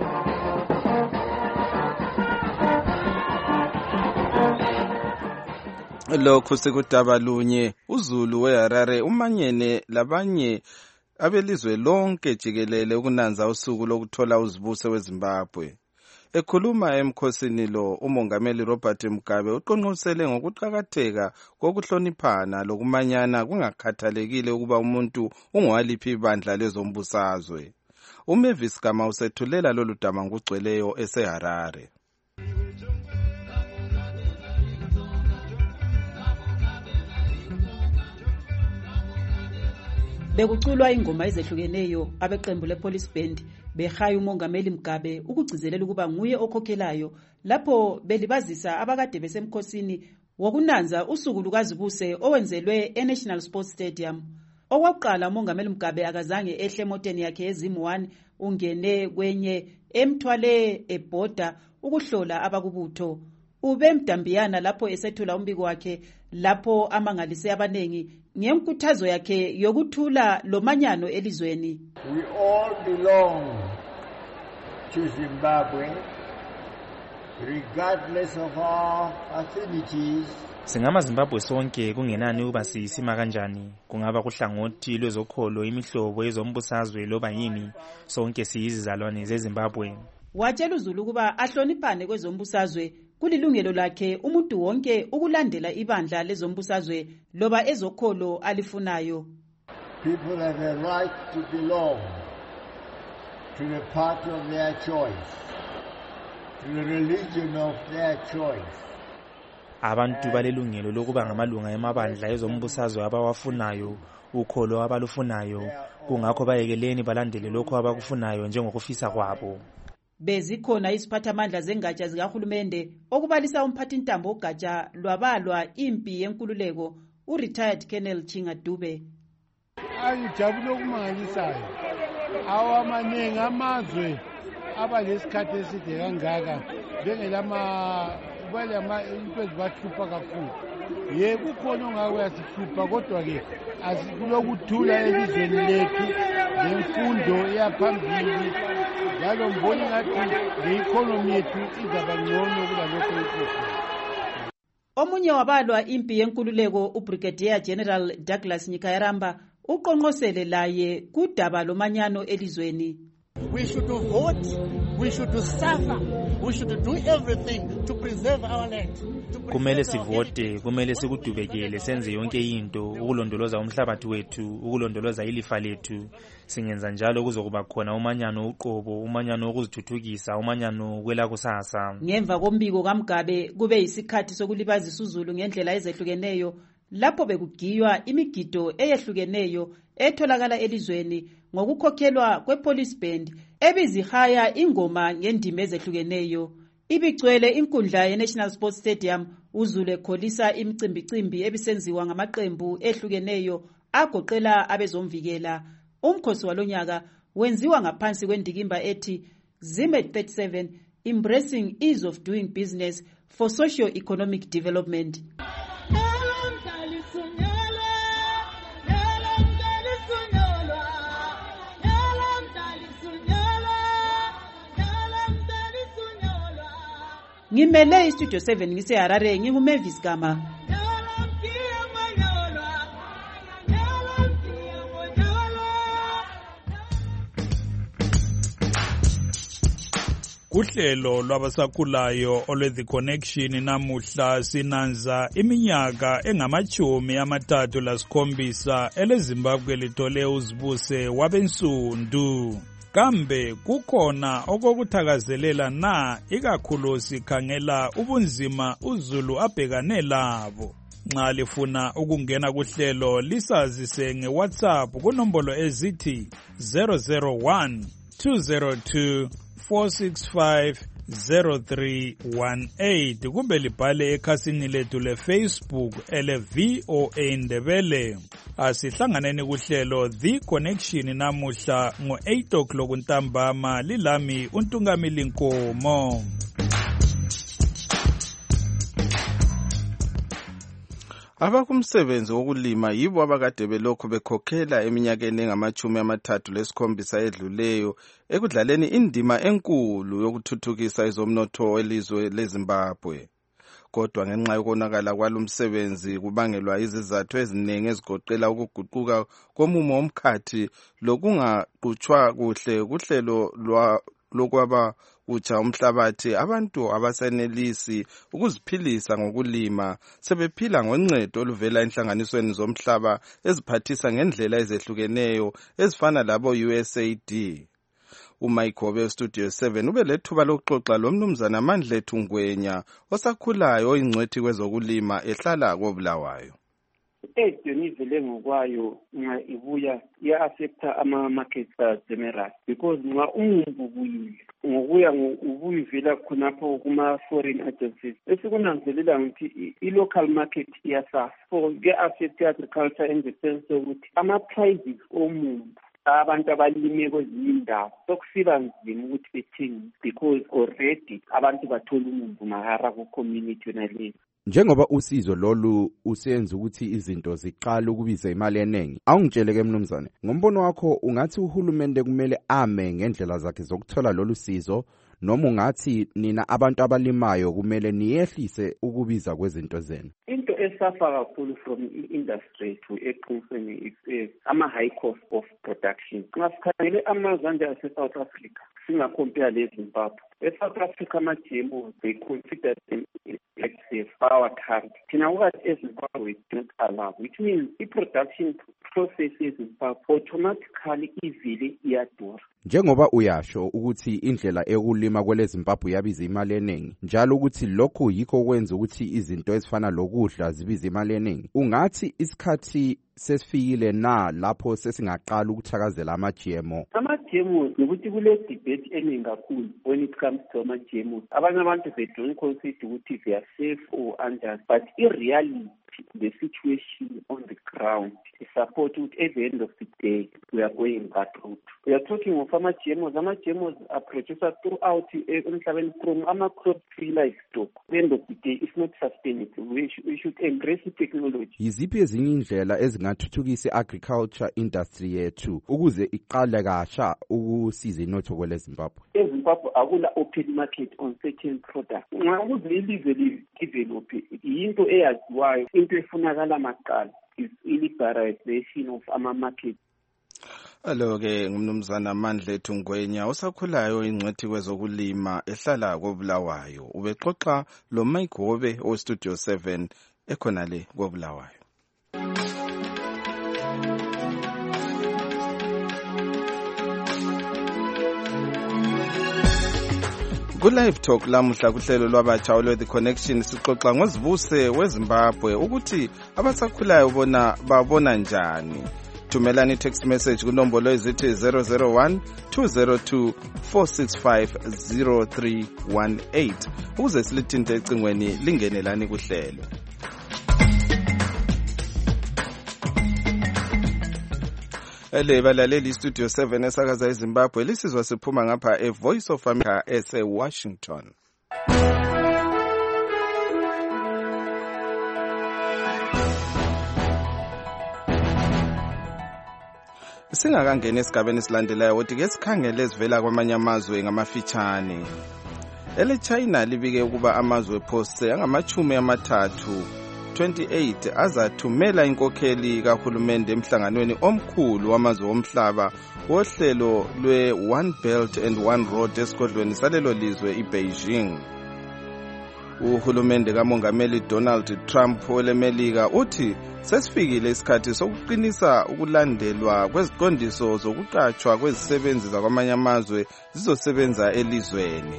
Lokhu sekudaba lunye uZulu weHarare umanyene labanye abelizwe lonke jikelele ukunanza usuku lokuthola uzibuse weZimbabwe. Ekhuluma emkhosini lo, uMongameli Robert Mugabe uqonqosele ngokuqhakatheka kokuhloniphana lokumanyana kungakhathalekile ukuba umuntu ungwaliphi ibandla lezombusazwe. uMavis Gama usethulela lolu daba ngugcweleyo eseHarare. Bekuculwa ingoma ezehlukeneyo abeqembu lePolice Band behaya uMongameli Mugabe ukugcizelela ukuba nguye okhokhelayo lapho belibazisa abakade besemkhosini wokunanza usuku lukazibuse owenzelwe eNational Sports Stadium. Okwaqala uMongameli Mugabe akazange ehle emoteni yakhe ezimu one ungene kwenye emthwale ebhoda ukuhlola abakubutho. Ube mdambiyana lapho esethula umbiko wakhe lapho amangalise abanengi ngenkuthazo yakhe yokuthula lomanyano elizweni. We all belong to Zimbabwe regardless of our affinities. Singama Zimbabwe sonke kungenani uba sisima kanjani, kungaba kuhlangothi lwezokholo, imihlobo yezombusazwe loba yini, sonke siyizizalwane zeZimbabwe. Watshela uZulu ukuba ahloniphane kwezombusazwe kulilungelo lakhe umuntu wonke ukulandela ibandla lezombusazwe loba ezokholo alifunayo. People have a right to belong to the party of their choice, to the religion of their choice. Abantu balelungelo lokuba ngamalunga emabandla ezombusazwe abawafunayo, ukholo abalufunayo, kungakho bayekeleni balandele lokho abakufunayo njengokufisa kwabo. Bezikhona iziphathamandla zengatsha zikahulumende okubalisa umphathintambo ogatsha lwabalwa impi yenkululeko u-retired Colonel Chinga Dube. Angijabule okumangalisayo awamanengi amazwe abalesikhathi eside kangaka njengelama balama into ezibahlupha kakhulu. Yebo kukhona ongake uyasihlupha kodwa-ke asikulokuthula elizweni lethu nemfundo yaphambili. Njalo mboni ngathi le-economy yethu izaba ngcono kuba lokho yikho. Omunye wabalwa impi yenkululeko uBrigadier General Douglas Nyikayaramba uqonqosele laye kudaba lomanyano elizweni. We should vote, we should suffer, we should do everything to preserve our land. Kumele sivote, kumele sikudubekele, senze yonke into ukulondoloza umhlabathi wethu, ukulondoloza ilifa lethu. Singenza njalo kuzokuba khona umanyano uqobo, umanyano ukuzithuthukisa, umanyano kwela kusasa. Ngemva kombiko kaMugabe kube yisikhathi sokulibazisa uZulu ngendlela ezehlukeneyo lapho bekugiywa imigido eyehlukeneyo etholakala elizweni ngokukhokhelwa kwePolice Band ebizihaya ingoma ngendima ezehlukeneyo. Ibigcwele inkundla yeNational Sports Stadium uZulu ekholisa imicimbicimbi ebisenziwa ngamaqembu ehlukeneyo agoqela abezomvikela. Umkhosi walonyaka wenziwa ngaphansi kwendikimba ethi Zimmet thirty-seven Embracing Ease of Doing Business for Socio-Economic Development. ngimele istudio seven ngiseharare ngingumavis Gama. Kuhlelo lwabasakhulayo olwe The Connection namuhla sinanza iminyaka engamachumi amathathu lasikhombisa eleZimbabwe lithole uzibuse wabensundu. Kambe kukhona okokuthakazelela na ikakhulu sikhangela ubunzima uZulu abhekane labo. Nxa lifuna ukungena kuhlelo lisazise ngeWhatsApp kunombolo ezithi zero zero one two zero two four six five zero three one eight kumbe libhale ekhasini lethu leFacebook ele V O A Ndebele. Asihlanganeni kuhlelo The Connection namuhla ngo eight o'clock ntambama lilami uNtungamili Nkomo. Abakumsebenzi wokulima yibo abakade belokhu bekhokhela eminyakeni engamachumi amathathu lesikhombisa edluleyo ekudlaleni indima enkulu yokuthuthukisa izomnotho welizwe leZimbabwe. Kodwa ngenxa yokonakala kwalomsebenzi kubangelwa izizathu eziningi ezigoqela ukuguquka komumo womkhathi lokungaqhutshwa kuhle kuhlelo lokwaba utsha umhlabathi, abantu abasenelisi ukuziphilisa ngokulima sebephila ngoncedo oluvela enhlanganisweni zomhlaba eziphathisa ngendlela ezehlukeneyo ezifana labo U S A D. uMayigobe Studio seven ube lethuba lokuxoxa lomnumzana Mandlethu Ngwenya osakhulayo oyingcwethi kwezokulima ehlala koBulawayo. Edeni ivele ngokwayo nxa ibuya iya-affecta ama-market general because nxa umumbu buyile ngokuya ubuyivela khonapho kuma-foreign agencies esikunanzelela ukuthi i-local market iyasafa. So kuya-affecta agriculture in the sense yokuthi ama-prices omumbu abantu abalime kwezinye indawo sokusiba nzima ukuthi bethenge because already abantu bathola umumbu mahara ku-community yonaleyo. Njengoba usizo lolu usenza ukuthi izinto ziqala ukubiza imali eningi, awungitsheleke mnumzane, ngombono wakho ungathi uhulumende kumele ame ngendlela zakhe zokuthola lolu sizo noma ungathi nina abantu abalimayo kumele niyehlise ukubiza kwezinto zenu? Into esafa kakhulu from i-industry to eqinisweni is ama-high cost of production. Ngasikhangele amazwe ase-South Africa singacompare leZimbabwe. E-South Africa ama-G M Os they consider them like the power country. Thina ukade eZimbabwe don't allow, which means i-production process eZimbabwe automatically ivele iyadura. Njengoba uyasho ukuthi indlela ekulima kwele Zimbabwe yabiza imali eningi, njalo ukuthi lokho yikho kwenza ukuthi izinto ezifana lokudla zibiza imali eningi, ungathi isikhathi sesifikile na lapho sesingaqala ukuthakazela ama-G M O? Ama-G M Os ukuthi kule debate eningi kakhulu when it comes to ama-G M Os. Abanye abantu they don't consider ukuthi they are safe or unjust, but in reality the situation on the ground is support at the end of the day we are going that route. We are talking of ama-G M Os. Ama-G M Os are produced throughout emhlabeni from ama-crop free livestock. At the end of the day it's not sustainable. We should, we should embrace the technology. Yiziphi ezinye indlela ezingathuthukisa i-agriculture industry yethu ukuze iqale kasha ukusiza inotho kwele Zimbabwe? eZimbabwe akula open market on certain products. Nxa ukuze ilizwe lidevelophe yinto eyaziwayo, into efunakala maqala is liberalization of ama-market. Alo ke ngumnumzana Mandlethu Ngwenya osakhulayo ingcwethi kwezokulima ehlala koBulawayo. Ubexoxa lo Mayigobe o Studio seven ekhonale koBulawayo. Ku-Live Talk lamuhla kuhlelo lwabatsha olwe The Connection sixoxa ngozibuse weZimbabwe ukuthi abasakhulayo bona babona njani. Thumelani text message kunombolo ezithi zero zero one two zero two four six five zero three one eight ukuze silithinte ecingweni lingenelani kuhlelo. Ele balaleli Studio seven esakaza eZimbabwe lisizwa siphuma ngapha e Voice of America ese Washington. Singakangena esigabeni esilandelayo ukuthi ke sikhangele esivela kwamanye amazwe ngamafitshane. ele-China libike ukuba amazwe phose angamachumi amathathu twenty-eight azathumela inkokheli kahulumende emhlanganweni omkhulu wamazwe omhlaba wohlelo lwe-One Belt and One Road esigodlweni salelo lizwe iBeijing. Uhulumende kamongameli Donald Trump welemelika uthi sesifikile isikhathi sokuqinisa ukulandelwa kweziqondiso zokuqatshwa kwezisebenzi zakwamanye amazwe zizosebenza elizweni.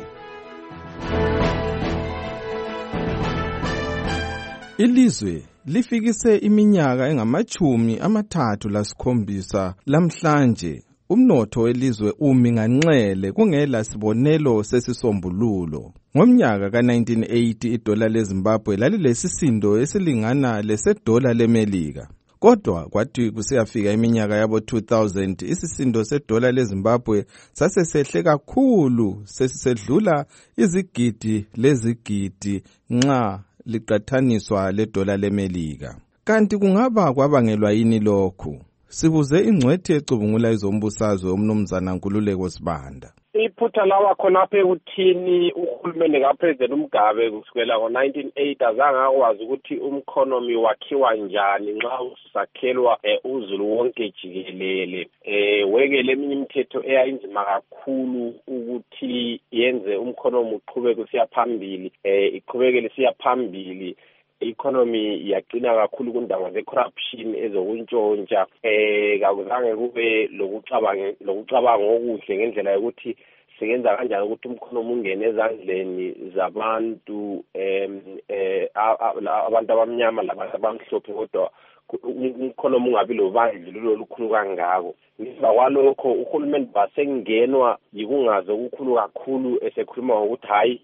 Ilizwe lifikise iminyaka engamachumi amathathu lasikhombisa lamhlanje. Umnotho welizwe umi nganxele kungela sibonelo sesisombululo. Ngomnyaka ka nineteen eighty idola leZimbabwe lalilesisindo esilingana lesedola leMelika. Kodwa kwathi kusiyafika iminyaka yabo two thousand isisindo sedola leZimbabwe sasesehle kakhulu sesisedlula izigidi lezigidi nxa liqathaniswa ledola leMelika. Kanti kungaba kwabangelwa yini lokhu? Sibuze ingcwethi ecubungula izombusazwe umnumzana Nkululeko Sibanda. Iphutha lawa khonapha ekuthini uhulumende kaPresident uMgabe kusukela ngo-nineteen eighty azange akwazi ukuthi umkhonomi wakhiwa njani nxa usakhelwa uzulu wonke jikelele. Eh wekele eminye imithetho eyayinzima kakhulu ukuthi yenze umkhonomi uqhubeke usiya phambili, eh iqhubekele siya phambili. Economy yaqina kakhulu kundawo ze-corruption ezokuntshontsha, eh kakuzange kube lokucabanga lokucabanga okuhle ngendlela yokuthi siyenza kanjani ukuthi umkhonomi ungene ezandleni zabantu em eh abantu abamnyama labantu abamhlophe kodwa umkhonomi ungabi lobandlululo olukhulu kangako. Ngiba kwalokho uhulumeni basengenwa yikungaze okukhulu kakhulu esekhuluma ngokuthi hayi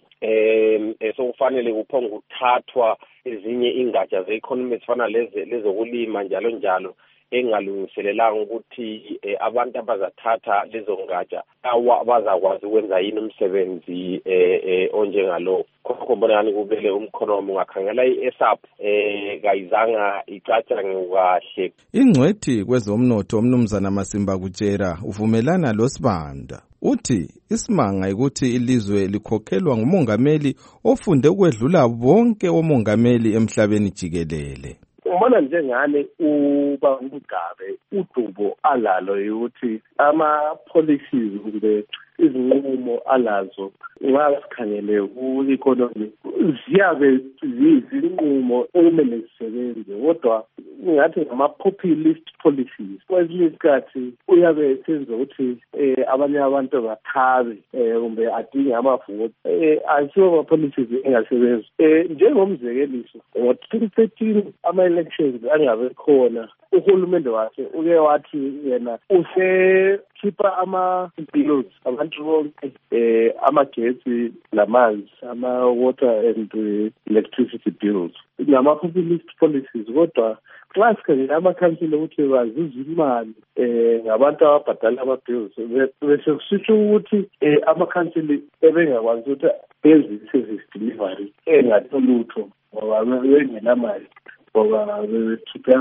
eh esokufanele kuphonga ukuthathwa ezinye ingatsha ze-economy ezifana leze lezokulima njalo njalo engalungiselelanga ukuthi eh, abantu abazathatha lezo ngatsha abazakwazi ukwenza yini umsebenzi eh, eh, onjengalo. Khokho mbonani kubele umkhonomi ungakhangela i-S A P eh kayizanga icatshange kahle. Ingcwethi kwezomnotho umnumzana Masimba Kutshera uvumelana lo Sibanda. Uthi isimanga ukuthi ilizwe likhokhelwa ngumongameli ofunde ukwedlula bonke omongameli emhlabeni jikelele. Ubona njengane uba uMgabe udubo alalo ukuthi ama policies kumbe izinqumo alazo ngasikhangele ku-economy ziyabe zizinqumo okumele zisebenze kodwa ngathi ngama-populist policies. Kwesinye isikhathi uyabe senza ukuthi eh, abanye abantu bathabe eh, kumbe adinge amavoti eh, asiwo ama-policies engasebenzi. Eh, njengomzekeliso ngo-twenty thirteen ama-elections angabe khona uhulumende wakhe uke wathi yena usekhipha ama-bills abantu bonke eh, amagetsi lamanzi ama-water and uh, electricity bills ngama-populist policies kodwa xa sikhangela amakhansila ukuthi bazuza imali eh ngabantu ababhadala ama-bills bese kusitsho ukuthi eh amakhansila ebengakwazi ukuthi benze i-service delivery engatholutho ngoba bengenamali ngoba bekhiphe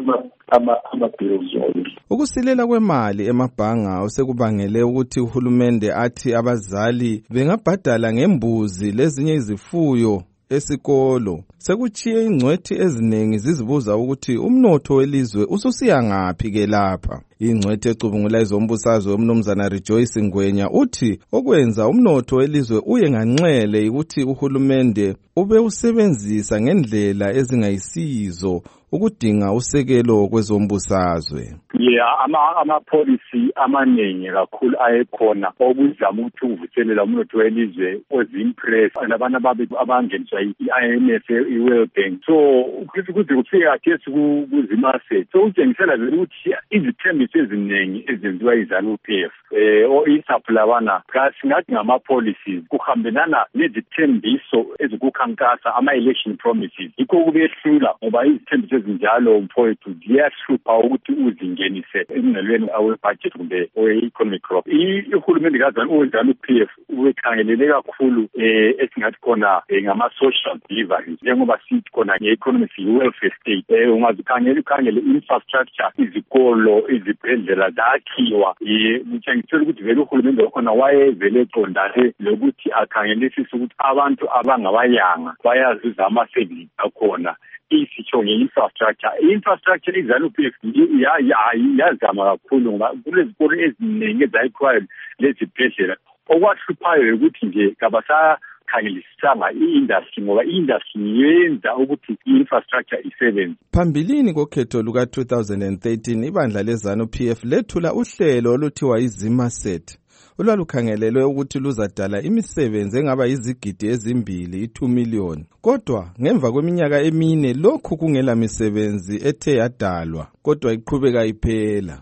ama-bills zonke. Ukusilela kwemali emabhanga osekubangele ukuthi uhulumende athi abazali bengabhadala ngembuzi lezinye izifuyo esikolo. Sekuchiye ingcwethi eziningi zizibuza ukuthi umnotho welizwe ususiya ngaphi ke lapha. Ingcwethi ecubungula izombusazwe umnumzana Rejoice Ngwenya uthi okwenza umnotho welizwe uye nganxele ukuthi uhulumende ube usebenzisa ngendlela ezingayisizo ukudinga usekelo kwezombusazwe. Yeah, ama ama policy amaningi kakhulu ayekhona okuzama ukuthi uvuselela umnotho welizwe ozimpress nabantu ababe abangeniswa i-I M F i-World Bank. So kuthi kuthi kufika kesi kuzimase so utshengisela ukuthi izithembiso eziningi ezenziwa iZANU-P F eh o isaplawana kasi ngathi ngama policies kuhambelana nezithembiso ezikukhankasa ama election promises. Yikho kubehlula ngoba izithembiso ezinjalo mfowethu ziyahlupha ukuthi uzingenise emnalweni awe-budget kumbe owe-economic growth. Ihulumende kaZanu P F ubekhangelele kakhulu eh esingathi khona ngama-social deliveries njengoba sithi khona nge-economic welfare state. Eh ungazikhangela ukhangele infrastructure, izikolo, izibhedlela zakhiwa. Eh ngitshengisa ukuthi vele uhulumende wakhona wayevele eqondane lokuthi akhangelisise ukuthi abantu abangabayanga bayazuza ama-services akhona. Isitsho nge-infrastructure. I-infrastructure iZanu P F yazama kakhulu ngoba kulezikolo eziningi ezayikhiwayo lezibhedlela. Okwahluphayo ukuthi nje kabasakhangelisisanga i-industry ngoba i-industry yenza ukuthi i-infrastructure isebenze. Phambilini kokhetho luka two thousand thirteen ibandla leZanu P F lethula uhlelo oluthiwa iZimaset olwalukhangelelwe ukuthi luzadala imisebenzi engaba yizigidi ezimbili i-two million. Kodwa ngemva kweminyaka emine lokhu kungela misebenzi ethe yadalwa kodwa iqhubeka iphela.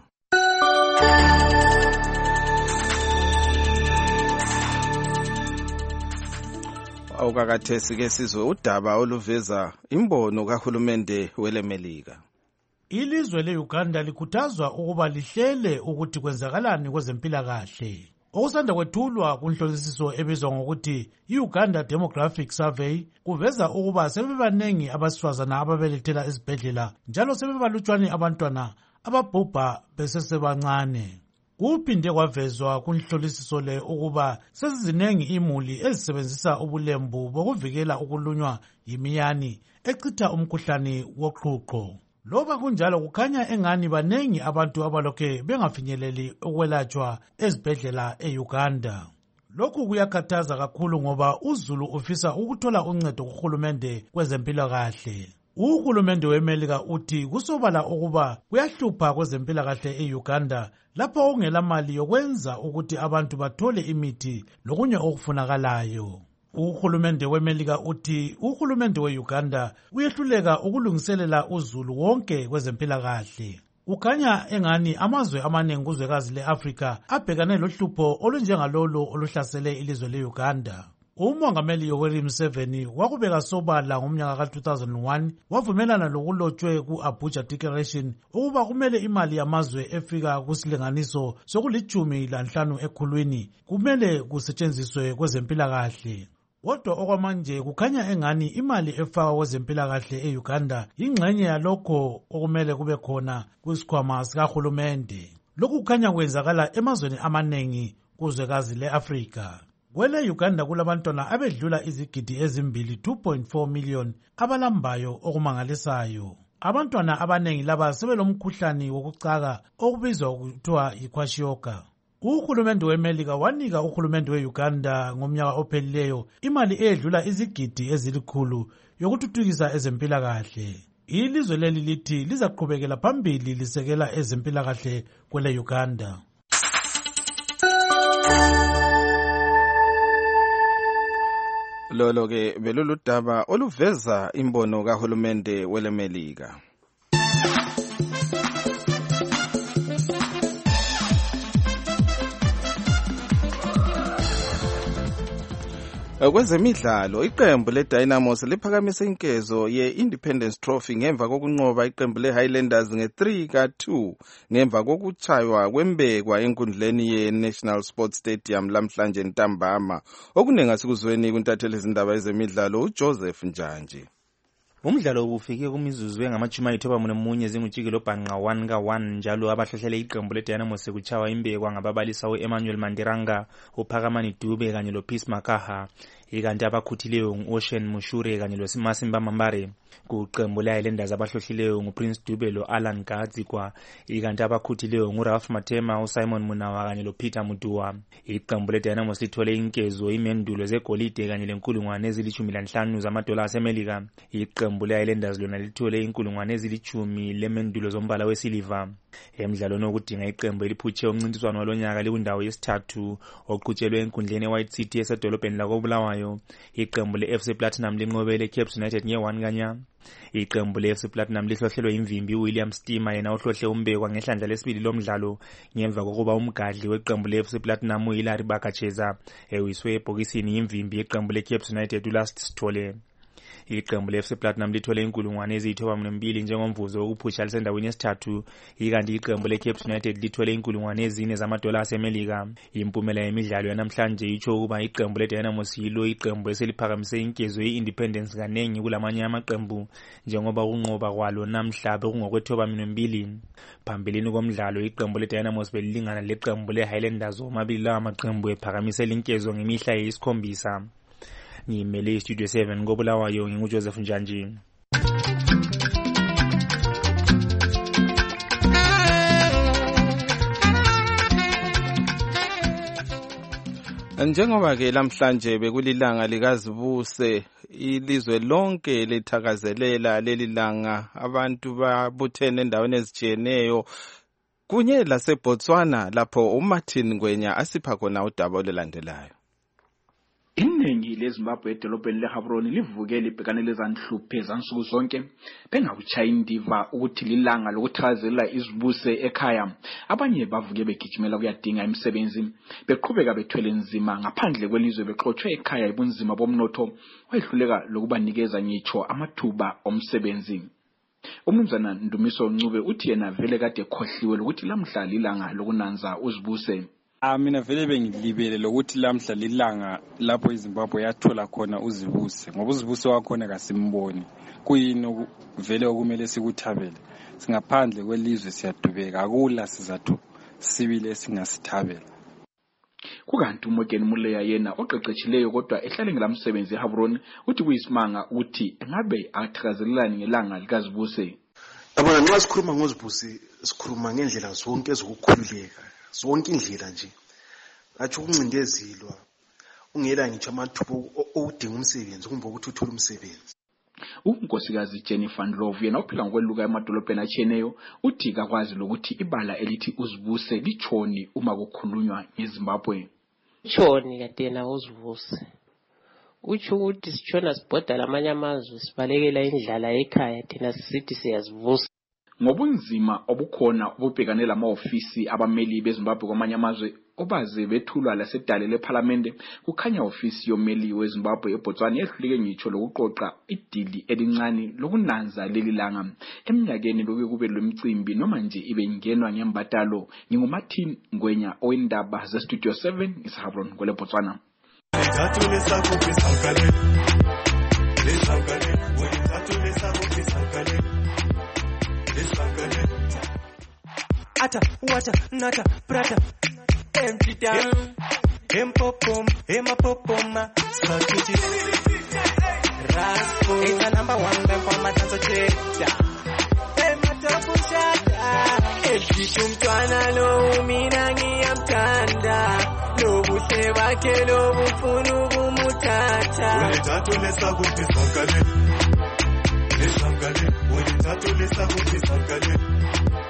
Awukakathesi ke sizwe udaba oluveza imbono kahulumende welemelika. Ilizwe le-Uganda likhuthazwa ukuba lihlele ukuthi kwenzakalani kwezempilakahle. Okusanda kwethulwa kunhlolisiso ebizwa ngokuthi i-Uganda Demographic Survey kuveza ukuba sebebanengi abasifazana ababelethela esibhedlela njalo sebebalutshwane abantwana ababhubha besesebancane. Kuphinde kwavezwa kunhlolisiso le ukuba sezizinengi imuli ezisebenzisa ubulembu bokuvikela ukulunywa yimiyane echitha umkhuhlane woqhuqho. Loba kunjalo kukhanya engani banengi abantu abalokhe bengafinyeleli ukwelatshwa ezibhedlela e-Uganda. Lokhu kuyakhathaza kakhulu ngoba uZulu ufisa ukuthola uncedo kuhulumende kwezempilakahle. Uhulumende weMelika uthi kusobala ukuba kuyahlupha kwezempilakahle e-Uganda lapho ungela mali yokwenza ukuthi abantu bathole imithi lokunye okufunakalayo. Uhulumende weMelika uthi uhulumende we-Uganda uyehluleka ukulungiselela uZulu wonke kwezempilakahle. Ukhanya engani amazwe amaningi kuzwekazi le-Afrika abhekane lohlupho olunjengalolo oluhlasele ilizwe le-Uganda. Umongameli Yoweri Museveni wakubeka sobala ngomnyaka ka two thousand one wavumelana lokulotshwe ku-Abuja Declaration ukuba kumele imali yamazwe efika kusilinganiso sokulichumi lanhlanu ekhulwini kumele kusetshenziswe kwezempilakahle. Kodwa okwamanje kukhanya engani imali efakwa kwezempilakahle e-Uganda ingxenye yalokho okumele kube khona kwisikhwama sikahulumende. Lokhu kukhanya kwenzakala emazweni amaningi kuzwekazi le-Afrika. Kwele Uganda kulabantwana abedlula izigidi ezimbili two point four million abalambayo okumangalisayo. Abantwana abanengi laba sebelomkhuhlane wokucaka okubizwa kuthiwa yikwashiorkor. Uhulumende weMelika wanika uhulumende we-Uganda ngomnyaka ophelileyo imali eyedlula izigidi ezilikhulu yokuthuthukisa ezempilakahle. Ilizwe leli lithi lizaqhubekela phambili lisekela ezempilakahle kwele Uganda. Lolo ke belolu daba oluveza imbono kahulumende welemelika. Kwezemidlalo iqembu leDynamos liphakamise inkezo ye-Independence Trophy ngemva kokunqoba iqembu leHighlanders nge-three ka two ngemva kokuchaywa kwembekwa enkundleni ye-National Sports Stadium lamhlanje ntambama. Okunenga sikuzweni kuntatheli izindaba ezemidlalo uJoseph Njanje. Umdlalo ubufike kumizuzu engamachumi ayithoba munye zingujikelo bhanqa one ka one njalo abahlohlele iqembu leDynamos sekuchawa imbekwa ngababalisa uEmmanuel Mandiranga, uPhakamani Dube kanye loPeace Makaha. Ikanti abakhuthileyo ngu-Ocean Mushure kanye loSimasimba Mambare. Kuqembu leHighlanders abahlohlileyo nguPrince Dube lo-Alan Gadzikwa. Ikanti abakhuthileyo nguRalph Matema, uSimon Munawa kanye loPeter Mutua. Iqembu leDynamos lithole inkezo imendulo zegolide kanye lenkulungwane ezilishumi lanhlanu zamadola asemelika. Iqembu leHighlanders lona lithole inkulungwane ezilishumi lemendulo zombala wesiliva. Emidlalweni wokudinga iqembu eliphutshe umncintiswano walonyaka likundawo yesithathu oqhutshelwe enkundleni eWhite City esedolobheni lakoBulawayo. Iqembu le-F C Platinum linqobele Cape United nge-one kanya. Iqembu le-F C Platinum lihlohlelwe imvimbi uWilliam Stima yena ohlohle umbekwa ngehlandla lesibili lomdlalo ngemva kokuba umgadli weqembu le-F C Platinum uHilary Bakacheza ewiswe ebhokisini imvimbi yeqembu le-Cape United uLast Sithole. iqembu le-F C Platinum lithole inkulungwane eziyithoba-mbili njengomvuzo wokuphusha lisendaweni yesithathu, ikanti iqembu le-Cape United lithole inkulungwane ezine zamadola asemelika. Impumela yemidlalo yanamhlanje itsho ukuba iqembu le-Dynamos yilo iqembu eseliphakamise inkezo ye-Independence kanengi kulamanye amaqembu njengoba ukunqoba kwalo namhla bekungokwethoba-mbili. Phambilini komdlalo iqembu le-Dynamos belilingana leqembu le-Highlanders omabili lawa maqembu ephakamisela inkezo ngemihla yesikhombisa. Ngimele iStudio seven koBulawayo nginguJoseph Njanji. Njengoba ke lamhlanje bekulilanga likazibuse, ilizwe lonke lithakazelela lelilanga, abantu babuthene endaweni ezitshiyeneyo kunye laseBotswana lapho uMartin Ngwenya asipha khona udaba olulandelayo. Iningi leZimbabwe edolobheni leGaborone livuke libhekane lezanhluphe zansuku zonke bengawuchaya indiva ukuthi lilanga lokuthakazelela izibuse ekhaya. Abanye bavuke begijimela kuyadinga imisebenzi, beqhubeka bethwele nzima ngaphandle kwelizwe bexoxwe ekhaya ibunzima bomnotho wayehluleka lokubanikeza ngitsho amathuba omsebenzi. Umnumzana Ndumiso Ncube uthi yena vele kade ekhohliwe ukuthi lamhla lilanga lokunanza uzibuse. Ah mina vele bengilibele lokuthi lamhla lilanga lapho iZimbabwe yathola khona uzibuse, ngoba uzibuse wakhona kasimboni. Kuyini vele okumele sikuthabele. Singaphandle kwelizwe siyadubeka, akula sizathu sibile singasithabela. Kukanti uMorgan Muleya yena oqeqetshileyo kodwa ehlale ngelamsebenzi eGaborone uthi kuyisimanga uthi engabe athakazelelani ngelanga likazibuse. Yabona nxa sikhuluma ngozibuse sikhuluma ngendlela zonke ezokukhululeka, zonke indlela nje. Athi ukuncindezelwa ungela ngitsho amathuba okudinga umsebenzi kumbe ukuthi uthole umsebenzi. Unkosikazi Jennifer Ndlovu yena uphila ngokweluka emadolobheni atshiyeneyo uthi kakwazi lokuthi ibala elithi uzibuse litshoni uma kukhulunywa ngeZimbabwe. Tshoni katena uzibuse. Utsho ukuthi sitshona sibhoda lamanye amazwe sibalekela indlala ekhaya thina sisithi siyazivusa. Ngobunzima obukhona obubhekane lama-ofisi abameli beZimbabwe kwamanye amazwe obaze bethulwa lasedale lePhalamende, kukhanya ofisi yomeli weZimbabwe eBotswana yehluleke ngitsho lokuqoqa idili elincane lokunanza leli langa. Eminyakeni beke kube lomcimbi noma nje ibe ngenwa ngembatalo. NginguMartin Ngwenya owendaba zeStudio seven eGaborone kweleBotswana. Ata, wata, nata, prata, empty down, empopom, emapopoma, sakuti, raspo, it's a number one band for my dance check, ematopo shata, empty tumtwana lo, minangi amtanda, lo buse wake lo bufunu gumutata, ulitatu lesa kuti sankale, lesankale, ulitatu lesa kuti sankale,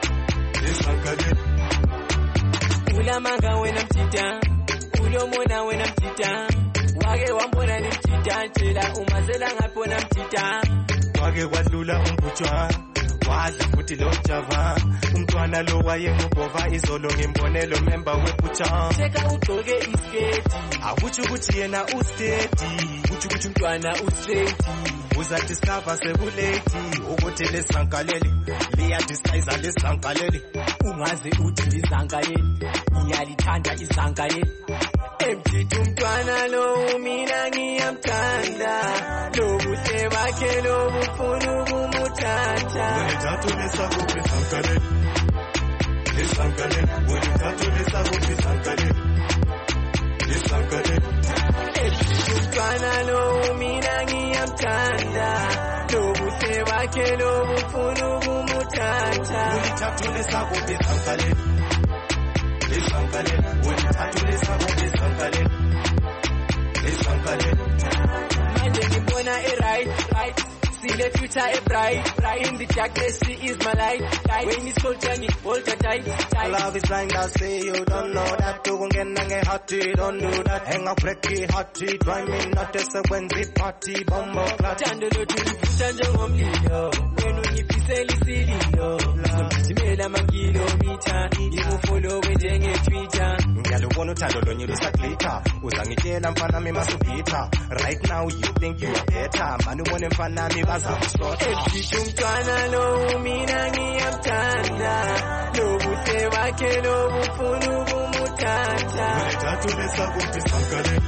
Ula manga wena mtita, ulo mona wena mtita, wage wambona ni mtita, chela umazela ngapona mtita, wage wadlula umbuchwa, wadla futhi lo java, umntwana lo waye ngubova izolo ngimbonelo member webucha. Cheka ugcoke isketi, akuthi ukuthi yena ustedi, uthi ukuthi umntwana ustraight. Uza discover sebuleti ukuthi lesankaleli liya disguise lesankaleli ungaze uthi lisankaleli ngiyalithanda isankaleli emthithi umntwana lo mina ngiyamthanda lo buhle bakhe lo bufuna ukumuthatha ulithathu lesakuphi sankaleli lesankaleli ulithathu lesakuphi sankaleli lesankaleli emthithi umntwana lo mina ngiyamthanda lo buhle bakhe lo bufuna ukumuthatha ulithathu lesakuphi sankaleli lesankaleli ulithathu lesakuphi sankaleli lesankaleli manje ngibona e-right right see the future a bright bright in the darkness she is my light light when it's cold changi hold her tight tight love is blind I say you don't know that ukungena ngehearty don't do that hang up breaky hearty try me not as a when the party bomb clat thando lo tulivuta njengomlilo wena ungiphisela isililo ngigijimela amakilomita ngikufolowe njengetwitter ngiyalubona uthando lonyelo saglitha uza ngitshela mfana mi masubhitha right now you think you are better mani ubone mfana mi bazakuhlotha ebithi umntwana lo mina ngiyamthanda lobuhle bakhe lobufuna ukumuthatha lethathu lesakuthi sankale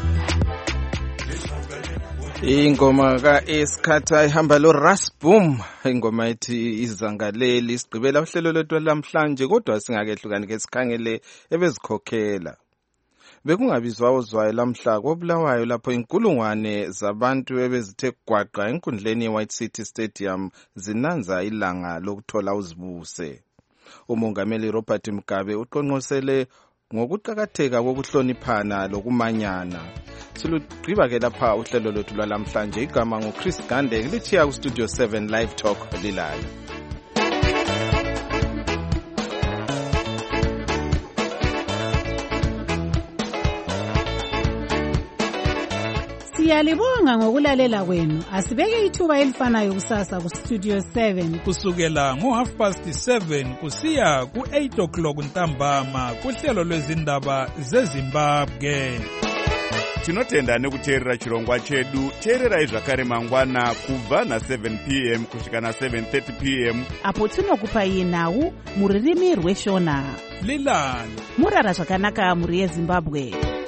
ingoma ka-Esikhatha ihamba lo Rasboom, ingoma ethi izangaleli. Sigqibela uhlelo lwethu lamhlanje, kodwa singakehlukani ke sikhangele ebezikhokhela. Bekungabizwa ozwayo lamhla kobulawayo lapho inkulungwane zabantu ebezithe gwaqa enkundleni ye-White City Stadium zinanza ilanga lokuthola uzibuse. Umongameli Robert Mugabe uqonqosele ngokuqakatheka kokuhloniphana lokumanyana. Silugqiba ke lapha uhlelo lwethu lwalamhlanje. Igama nguChris Gande, lithiya ku Studio seven Live Talk lilayo. Siyalibonga ngokulalela kwenu. Asibeke ithuba elifanayo kusasa ku Studio seven kusukela ngo half past seven kusiya ku eight o'clock ntambama kuhlelo lwezindaba zeZimbabwe. Tinotenda nekuteerera chirongwa chedu. Teererai zvakare mangwana kubva na seven p m kusvika na seven thirty p m apo tinokupai nhau muririmi rweshona. Lilani murara zvakanaka muri yeZimbabwe.